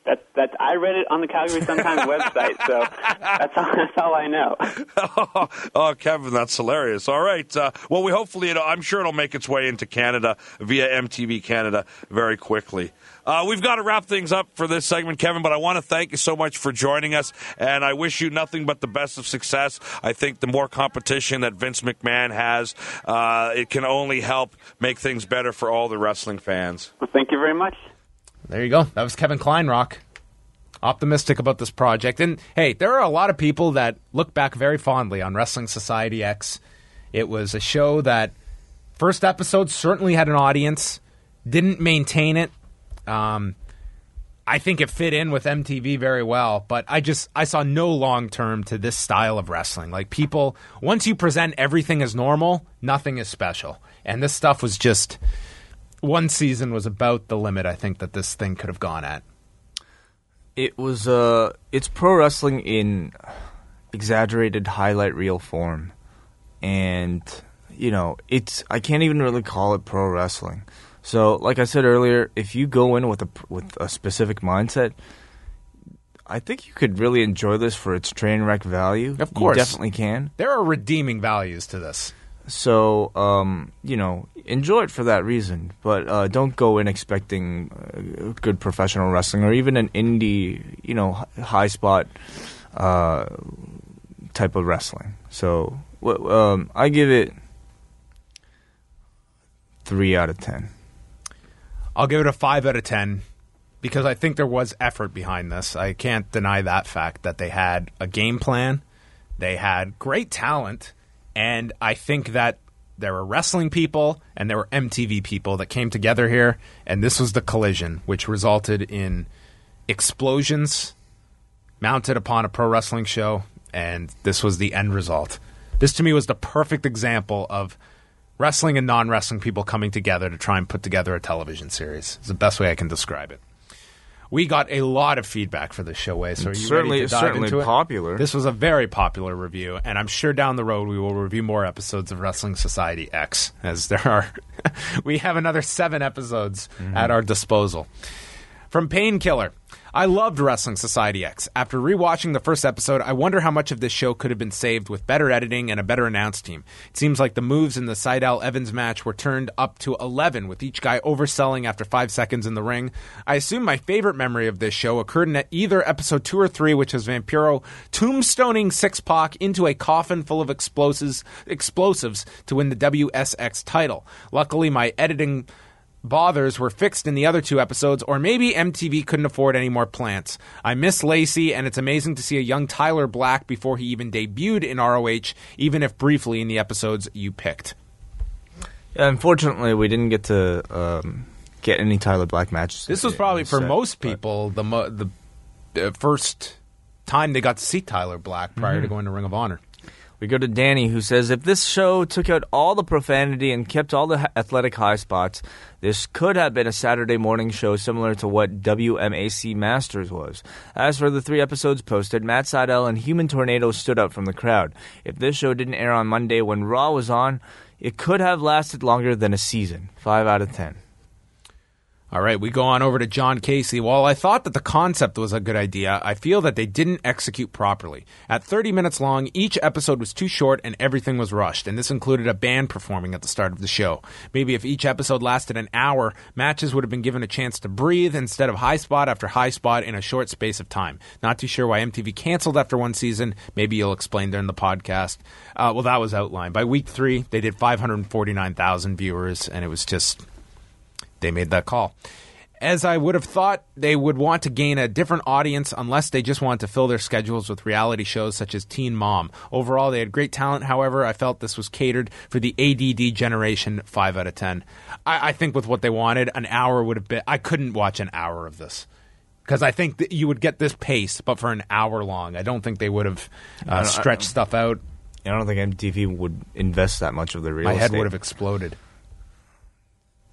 That that I read it on the Calgary Sun-Times website, so that's all, that's all I know.
oh, oh, Kevin, that's hilarious. All right. Uh, well, we hopefully, it'll, I'm sure it'll make its way into Canada via M T V Canada very quickly. Uh, we've got to wrap things up for this segment, Kevin, but I want to thank you so much for joining us, and I wish you nothing but the best of success. I think the more competition that Vince McMahon has, uh, it can only help make things better for all the wrestling fans.
Well, thank you very much.
There you go. That was Kevin Kleinrock. Optimistic about this project. And, hey, there are a lot of people that look back very fondly on Wrestling Society X. It was a show that first episode certainly had an audience, didn't maintain it. Um, I think it fit in with M T V very well, but I just I saw no long term to this style of wrestling. Like, people, once you present everything as normal, nothing is special. And this stuff was just, one season was about the limit, I think, that this thing could have gone at.
It was uh, it's pro wrestling in exaggerated highlight reel form, and you know, it's I can't even really call it pro wrestling. So, like I said earlier, if you go in with a with a specific mindset, I think you could really enjoy this for its train wreck value.
Of course,
you definitely can.
There are redeeming values to this.
So, um, you know, enjoy it for that reason, but uh, don't go in expecting uh, good professional wrestling or even an indie, you know, high spot uh, type of wrestling. So, w- um, I give it three out of ten.
I'll give it a five out of ten because I think there was effort behind this. I can't deny that fact that they had a game plan, they had great talent. And I think that there were wrestling people and there were M T V people that came together here, and this was the collision, which resulted in explosions mounted upon a pro wrestling show, and this was the end result. This, to me, was the perfect example of wrestling and non-wrestling people coming together to try and put together a television series. It's the best way I can describe it. We got a lot of feedback for this show, Way, so are you
certainly,
ready to dive
certainly
into it?
popular.
This was a very popular review, and I'm sure down the road we will review more episodes of Wrestling Society X, as there are. We have another seven episodes mm-hmm. at our disposal. From Painkiller, I loved Wrestling Society X. After rewatching the first episode, I wonder how much of this show could have been saved with better editing and a better announce team. It seems like the moves in the Seidel-Evans match were turned up to eleven, with each guy overselling after five seconds in the ring. I assume my favorite memory of this show occurred in either episode two or three, which was Vampiro tombstoning Six-Pac into a coffin full of explosives, explosives to win the W S X title. Luckily, my editing bothers were fixed in the other two episodes, or maybe M T V couldn't afford any more plants. I miss Lacey, and it's amazing to see a young Tyler Black before he even debuted in R O H, even if briefly in the episodes you picked.
Yeah, unfortunately, we didn't get to um, get any Tyler Black matches.
This was probably, for
set,
most people, the mo- the uh, first time they got to see Tyler Black prior
mm-hmm.
to going to Ring of Honor.
We go to Danny, who says, if this show took out all the profanity and kept all the athletic high spots, this could have been a Saturday morning show similar to what W M A C Masters was. As for the three episodes posted, Matt Sydal and Human Tornado stood out from the crowd. If this show didn't air on Monday when Raw was on, it could have lasted longer than a season. Five out of ten.
All right, we go on over to John Casey. While I thought that the concept was a good idea, I feel that they didn't execute properly. At thirty minutes long, each episode was too short and everything was rushed, and this included a band performing at the start of the show. Maybe if each episode lasted an hour, matches would have been given a chance to breathe instead of high spot after high spot in a short space of time. Not too sure why M T V canceled after one season. Maybe you'll explain during the podcast. Uh, well, that was outlined. By week three, they did five hundred forty-nine thousand viewers, and it was just... they made that call. As I would have thought, they would want to gain a different audience unless they just wanted to fill their schedules with reality shows such as Teen Mom. Overall, they had great talent. However, I felt this was catered for the A D D generation. five out of ten. I, I think with what they wanted, an hour would have been... I couldn't watch an hour of this. Because I think that you would get this pace, but for an hour long. I don't think they would have uh, stretched I, stuff out.
I don't think M T V would invest that much of the real
My
estate.
head would have exploded.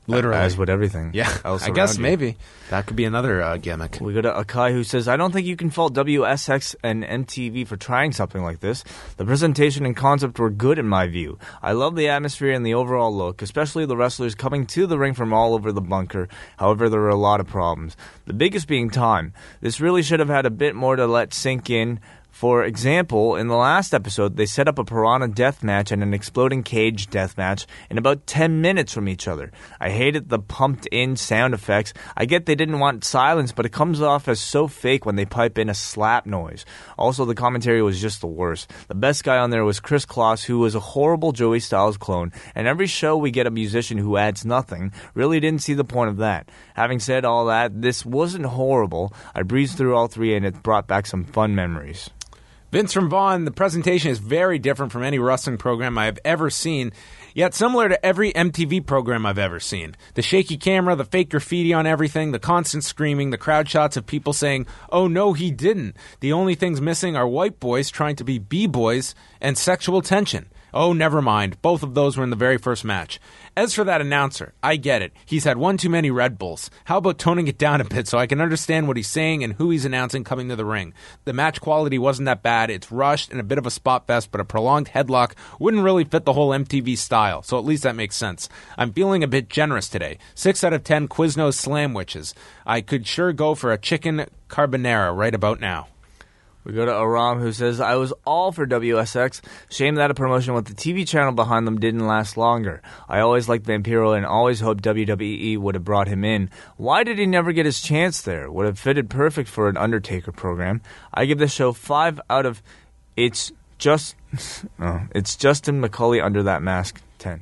Literally.
As with everything.
Yeah,
else
I guess
around you.
maybe. That could be another uh, gimmick.
We go to Akai, who says, I don't think you can fault W S X and M T V for trying something like this. The presentation and concept were good in my view. I love the atmosphere and the overall look, especially the wrestlers coming to the ring from all over the bunker. However, there were a lot of problems. The biggest being time. This really should have had a bit more to let sink in. For example, in the last episode, they set up a piranha death match and an exploding cage death match in about ten minutes from each other. I hated the pumped-in sound effects. I get they didn't want silence, but it comes off as so fake when they pipe in a slap noise. Also, the commentary was just the worst. The best guy on there was Chris Kloss, who was a horrible Joey Styles clone, and every show we get a musician who adds nothing. Really didn't see the point of that. Having said all that, this wasn't horrible. I breezed through all three, and it brought back some fun memories.
Vince from Vaughn, the presentation is very different from any wrestling program I have ever seen, yet similar to every M T V program I've ever seen. The shaky camera, the fake graffiti on everything, the constant screaming, the crowd shots of people saying, oh no, he didn't. The only things missing are white boys trying to be B-boys and sexual tension. Oh, never mind. Both of those were in the very first match. As for that announcer, I get it. He's had one too many Red Bulls. How about toning it down a bit so I can understand what he's saying and who he's announcing coming to the ring? The match quality wasn't that bad. It's rushed and a bit of a spot fest, but a prolonged headlock wouldn't really fit the whole M T V style, so at least that makes sense. I'm feeling a bit generous today. six out of ten Quiznos Slamwiches. I could sure go for a chicken carbonara right about now.
We go to Aram, who says, I was all for W S X. Shame that a promotion with the T V channel behind them didn't last longer. I always liked Vampiro and always hoped W W E would have brought him in. Why did he never get his chance there? Would have fitted perfect for an Undertaker program. I give this show five out of it's just oh, it's Justin McCulley under that mask, ten.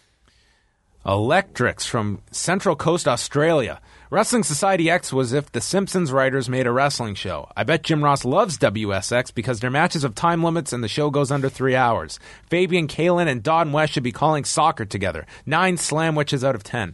Electrics from Central Coast, Australia. Wrestling Society X was if the Simpsons writers made a wrestling show. I bet Jim Ross loves W S X because their matches have time limits and the show goes under three hours. Fabian Kalin and Don West should be calling soccer together. Nine Slamwiches out of ten.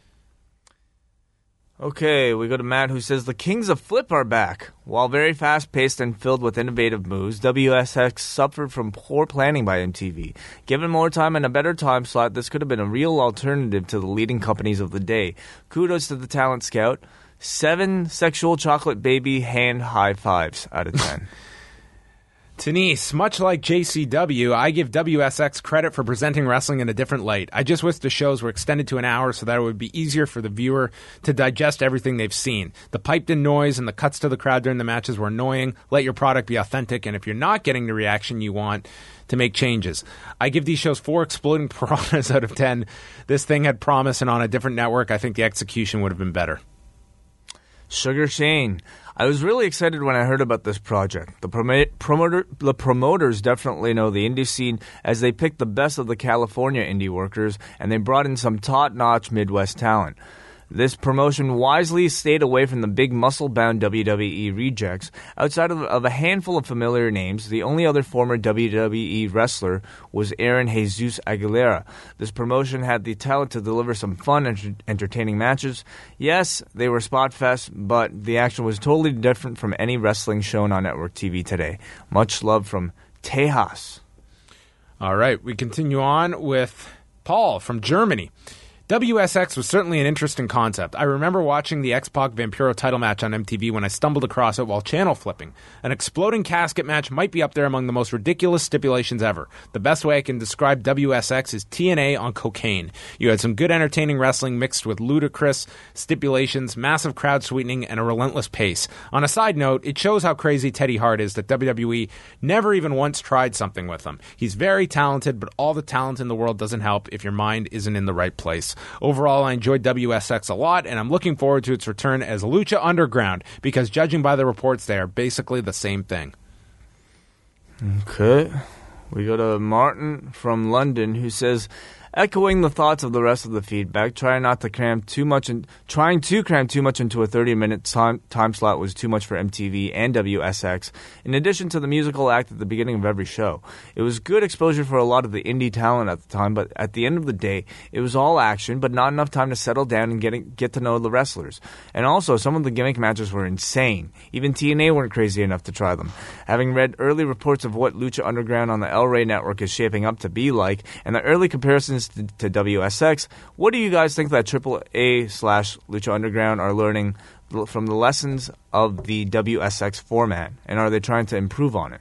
Okay, we go to Matt, who says, the Kings of Flip are back. While very fast-paced and filled with innovative moves, W S X suffered from poor planning by M T V. Given more time and a better time slot, this could have been a real alternative to the leading companies of the day. Kudos to the talent scout. Seven sexual chocolate baby hand high fives out of ten.
Denise, much like J C W, I give W S X credit for presenting wrestling in a different light. I just wish the shows were extended to an hour so that it would be easier for the viewer to digest everything they've seen. The piped-in noise and the cuts to the crowd during the matches were annoying. Let your product be authentic, and if you're not getting the reaction you want, to make changes. I give these shows four exploding piranhas out of ten. This thing had promise, and on a different network, I think the execution would have been better.
Sugar Shane. I was really excited when I heard about this project. The, prom- promoter, the promoters definitely know the indie scene as they picked the best of the California indie workers and they brought in some top-notch Midwest talent. This promotion wisely stayed away from the big muscle-bound W W E rejects. Outside of, of a handful of familiar names, the only other former W W E wrestler was Aaron Jesus Aguilera. This promotion had the talent to deliver some fun and entertaining matches. Yes, they were spot fest, but the action was totally different from any wrestling shown on network T V today. Much love from Tejas.
All right, we continue on with Paul from Germany. W S X was certainly an interesting concept. I remember watching the X-Pac Vampiro title match on M T V when I stumbled across it while channel flipping. An exploding casket match might be up there among the most ridiculous stipulations ever. The best way I can describe W S X is T N A on cocaine. You had some good entertaining wrestling mixed with ludicrous stipulations, massive crowd sweetening, and a relentless pace. On a side note, it shows how crazy Teddy Hart is that W W E never even once tried something with him. He's very talented, but all the talent in the world doesn't help if your mind isn't in the right place. Overall, I enjoyed W S X a lot, and I'm looking forward to its return as Lucha Underground, because judging by the reports, they are basically the same thing.
Okay. We go to Martin from London, who says, echoing the thoughts of the rest of the feedback, trying not to cram too much in, trying to cram too much into a thirty-minute time, time slot was too much for M T V and W S X, in addition to the musical act at the beginning of every show. It was good exposure for a lot of the indie talent at the time, but at the end of the day, it was all action, but not enough time to settle down and get, get to know the wrestlers. And also, some of the gimmick matches were insane. Even T N A weren't crazy enough to try them. Having read early reports of what Lucha Underground on the El Rey Network is shaping up to be like, and the early comparisons this to, to W S X. What do you guys think that Triple A slash Lucha Underground are learning from the lessons of the W S X format, and are they trying to improve on it?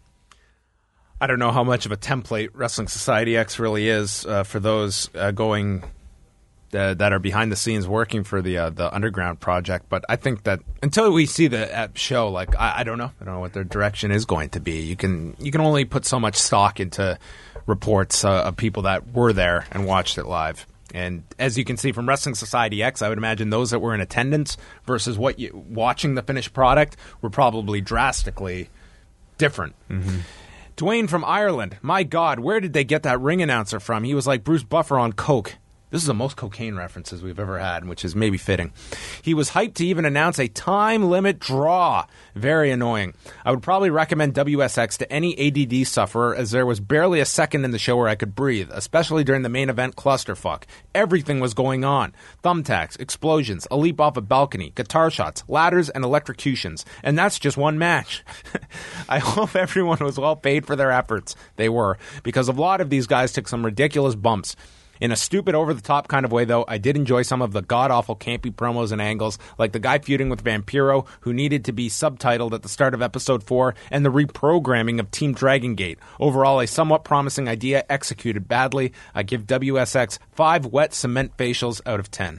I don't know how much of a template Wrestling Society X really is uh, for those uh, going uh, that are behind the scenes working for the uh, the Underground project. But I think that until we see the uh, show, like I, I don't know, I don't know what their direction is going to be. You can you can only put so much stock into reports uh, of people that were there and watched it live. And as you can see from Wrestling Society X, I would imagine those that were in attendance versus what you watching the finished product were probably drastically different.
Mm-hmm.
Dwayne from Ireland. My God, where did they get that ring announcer from? He was like Bruce Buffer on coke. This is the most cocaine references we've ever had, which is maybe fitting. He was hyped to even announce a time limit draw. Very annoying. I would probably recommend W S X to any A D D sufferer, as there was barely a second in the show where I could breathe, especially during the main event clusterfuck. Everything was going on. Thumbtacks, explosions, a leap off a balcony, guitar shots, ladders, and electrocutions. And that's just one match. I hope everyone was well paid for their efforts. They were, because a lot of these guys took some ridiculous bumps. In a stupid, over-the-top kind of way, though, I did enjoy some of the god-awful campy promos and angles, like the guy feuding with Vampiro, who needed to be subtitled at the start of Episode four, and the reprogramming of Team Dragon Gate. Overall, a somewhat promising idea executed badly. I give W S X five wet cement facials out of ten.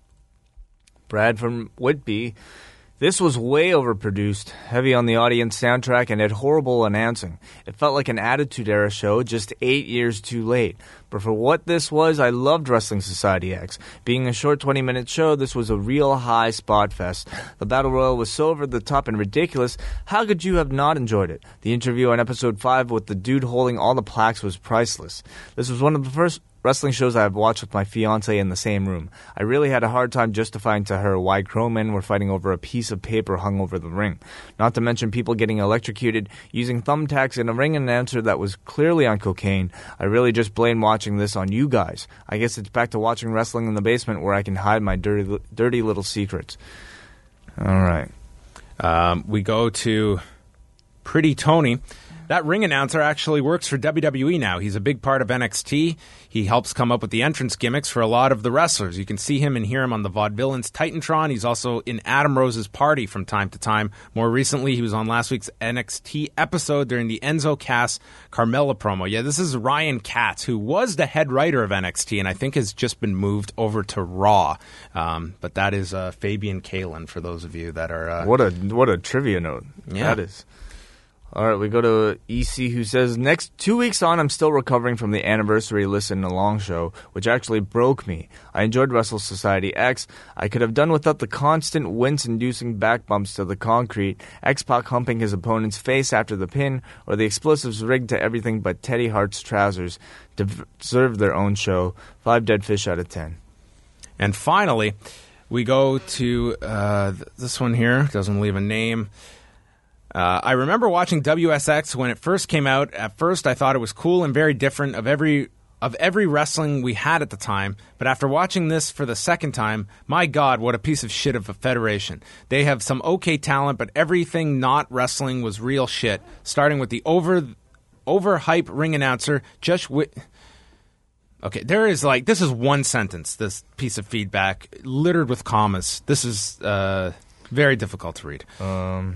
Brad from Whitby. This was way overproduced, heavy on the audience soundtrack, and had horrible announcing. It felt like an Attitude Era show, just eight years too late. But for what this was, I loved Wrestling Society X. Being a short twenty-minute show, this was a real high spot fest. The Battle Royal was so over the top and ridiculous, how could you have not enjoyed it? The interview on Episode five with the dude holding all the plaques was priceless. This was one of the first wrestling shows I have watched with my fiancé in the same room. I really had a hard time justifying to her why grown men were fighting over a piece of paper hung over the ring. Not to mention people getting electrocuted, using thumbtacks, and a ring announcer that was clearly on cocaine. I really just blame watching this on you guys. I guess it's back to watching wrestling in the basement where I can hide my dirty, dirty little secrets. All right.
Um, we go to Pretty Tony. That ring announcer actually works for W W E now. He's a big part of N X T. He helps come up with the entrance gimmicks for a lot of the wrestlers. You can see him and hear him on the Vaudevillains Titantron. He's also in Adam Rose's Party from time to time. More recently, he was on last week's N X T episode during the Enzo Cass Carmella promo. Yeah, this is Ryan Katz, who was the head writer of N X T, and I think has just been moved over to Raw. Um, but that is uh, Fabian Kalin, for those of you that are... Uh,
what a what a trivia note.
Yeah.
That is... All right, we go to E C, who says, next two weeks on, I'm still recovering from the anniversary listen along show, which actually broke me. I enjoyed Wrestle Society X. I could have done without the constant wince-inducing back bumps to the concrete, X-Pac humping his opponent's face after the pin, or the explosives rigged to everything but Teddy Hart's trousers. Deserve their own show. Five dead fish out of ten.
And finally, we go to uh, this one here. Doesn't leave a name. Uh, I remember watching W S X when it first came out. At first, I thought it was cool and very different of every of every wrestling we had at the time. But after watching this for the second time, my God, what a piece of shit of a federation. They have some okay talent, but everything not wrestling was real shit. Starting with the over overhype ring announcer, just wi- Okay, there is like this is one sentence. This piece of feedback littered with commas. This is uh, very difficult to read.
Um.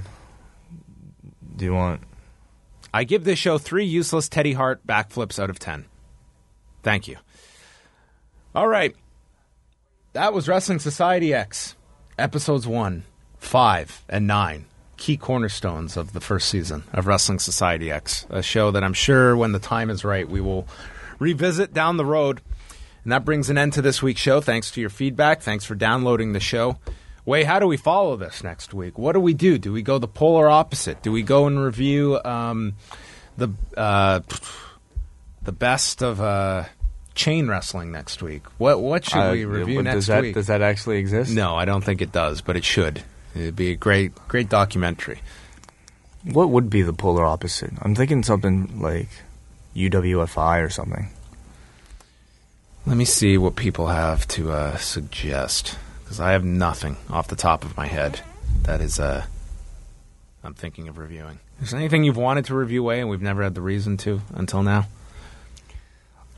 Do you want...
I give this show three useless Teddy Hart backflips out of ten. Thank you. All right. That was Wrestling Society X. Episodes one, five, and nine. Key cornerstones of the first season of Wrestling Society X. A show that I'm sure when the time is right we will revisit down the road. And that brings an end to this week's show. Thanks to your feedback. Thanks for downloading the show. Wait, how do we follow this next week? What do we do? Do we go the polar opposite? Do we go and review um, the uh, the best of uh, chain wrestling next week? What what should
uh,
we review
does
next
that,
week?
Does that actually exist?
No, I don't think it does, but it should. It'd be a great great documentary.
What would be the polar opposite? I'm thinking something like U W F I or something.
Let me see what people have to uh, suggest. Because I have nothing off the top of my head that is, uh, I'm thinking of reviewing. Is there anything you've wanted to review, Way, and we've never had the reason to until now?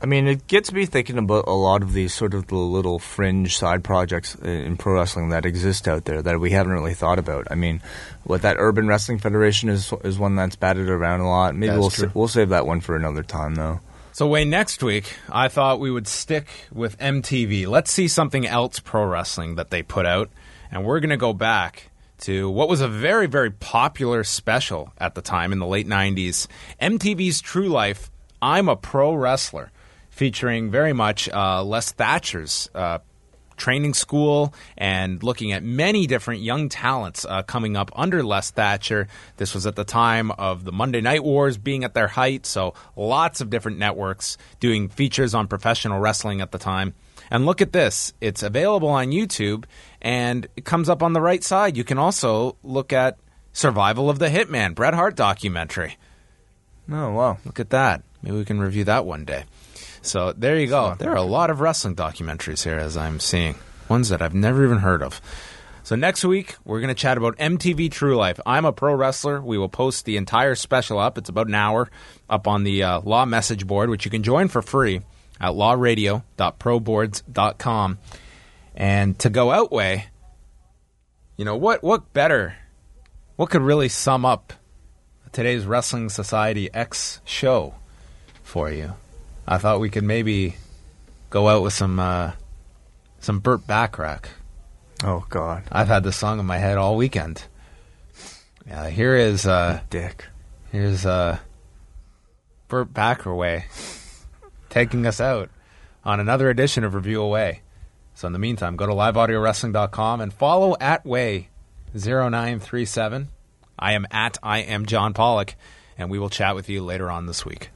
I mean, it gets me thinking about a lot of these sort of the little fringe side projects in pro wrestling that exist out there that we haven't really thought about. I mean, what that Urban Wrestling Federation is is one that's batted around a lot. Maybe
That's
we'll
true.
sa- we'll save that one for another time, though.
So, Wayne, next week, I thought we would stick with M T V. Let's see something else pro wrestling that they put out. And we're going to go back to what was a very, very popular special at the time in the late nineties. M T V's True Life, I'm a Pro Wrestler, featuring very much uh, Les Thatcher's uh, training school and looking at many different young talents uh, coming up under Les Thatcher. This was at the time of the Monday Night Wars being at their height, so lots of different networks doing features on professional wrestling at the time. And look at this. It's available on YouTube, and it comes up on the right side. You can also look at Survival of the Hitman, Bret Hart documentary.
Oh, wow.
Look at that. Maybe we can review that one day. So there you go. There are a lot of wrestling documentaries here, as I'm seeing. Ones that I've never even heard of. So next week, we're going to chat about M T V True Life. I'm a Pro Wrestler. We will post the entire special up. It's about an hour up on the uh, Law message board, which you can join for free at law radio dot pro boards dot com. And to go out way, you know, what, what better, what could really sum up today's Wrestling Society X show for you? I thought we could maybe go out with some uh, some Burt Bacharach.
Oh, God.
I've had this song in my head all weekend. Yeah, here is uh,
Dick.
Here's uh, Burt Bacharach taking us out on another edition of Review Away. So in the meantime, go to live audio wrestling dot com and follow at way zero nine three seven. I am at I am John Pollock, and we will chat with you later on this week.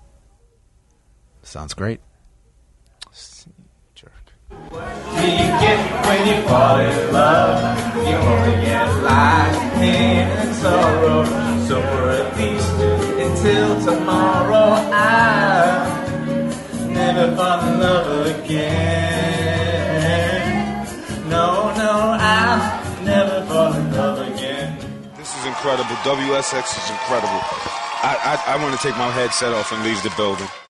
Sounds great.
Jerk.
Do you get when you fall in love? You only get life, pain, and sorrow. So for at least until tomorrow, I'll never fall in love again. No, no, I'll never fall in love again.
This is incredible. W S X is incredible. I, I, I want to take my headset off and leave the building.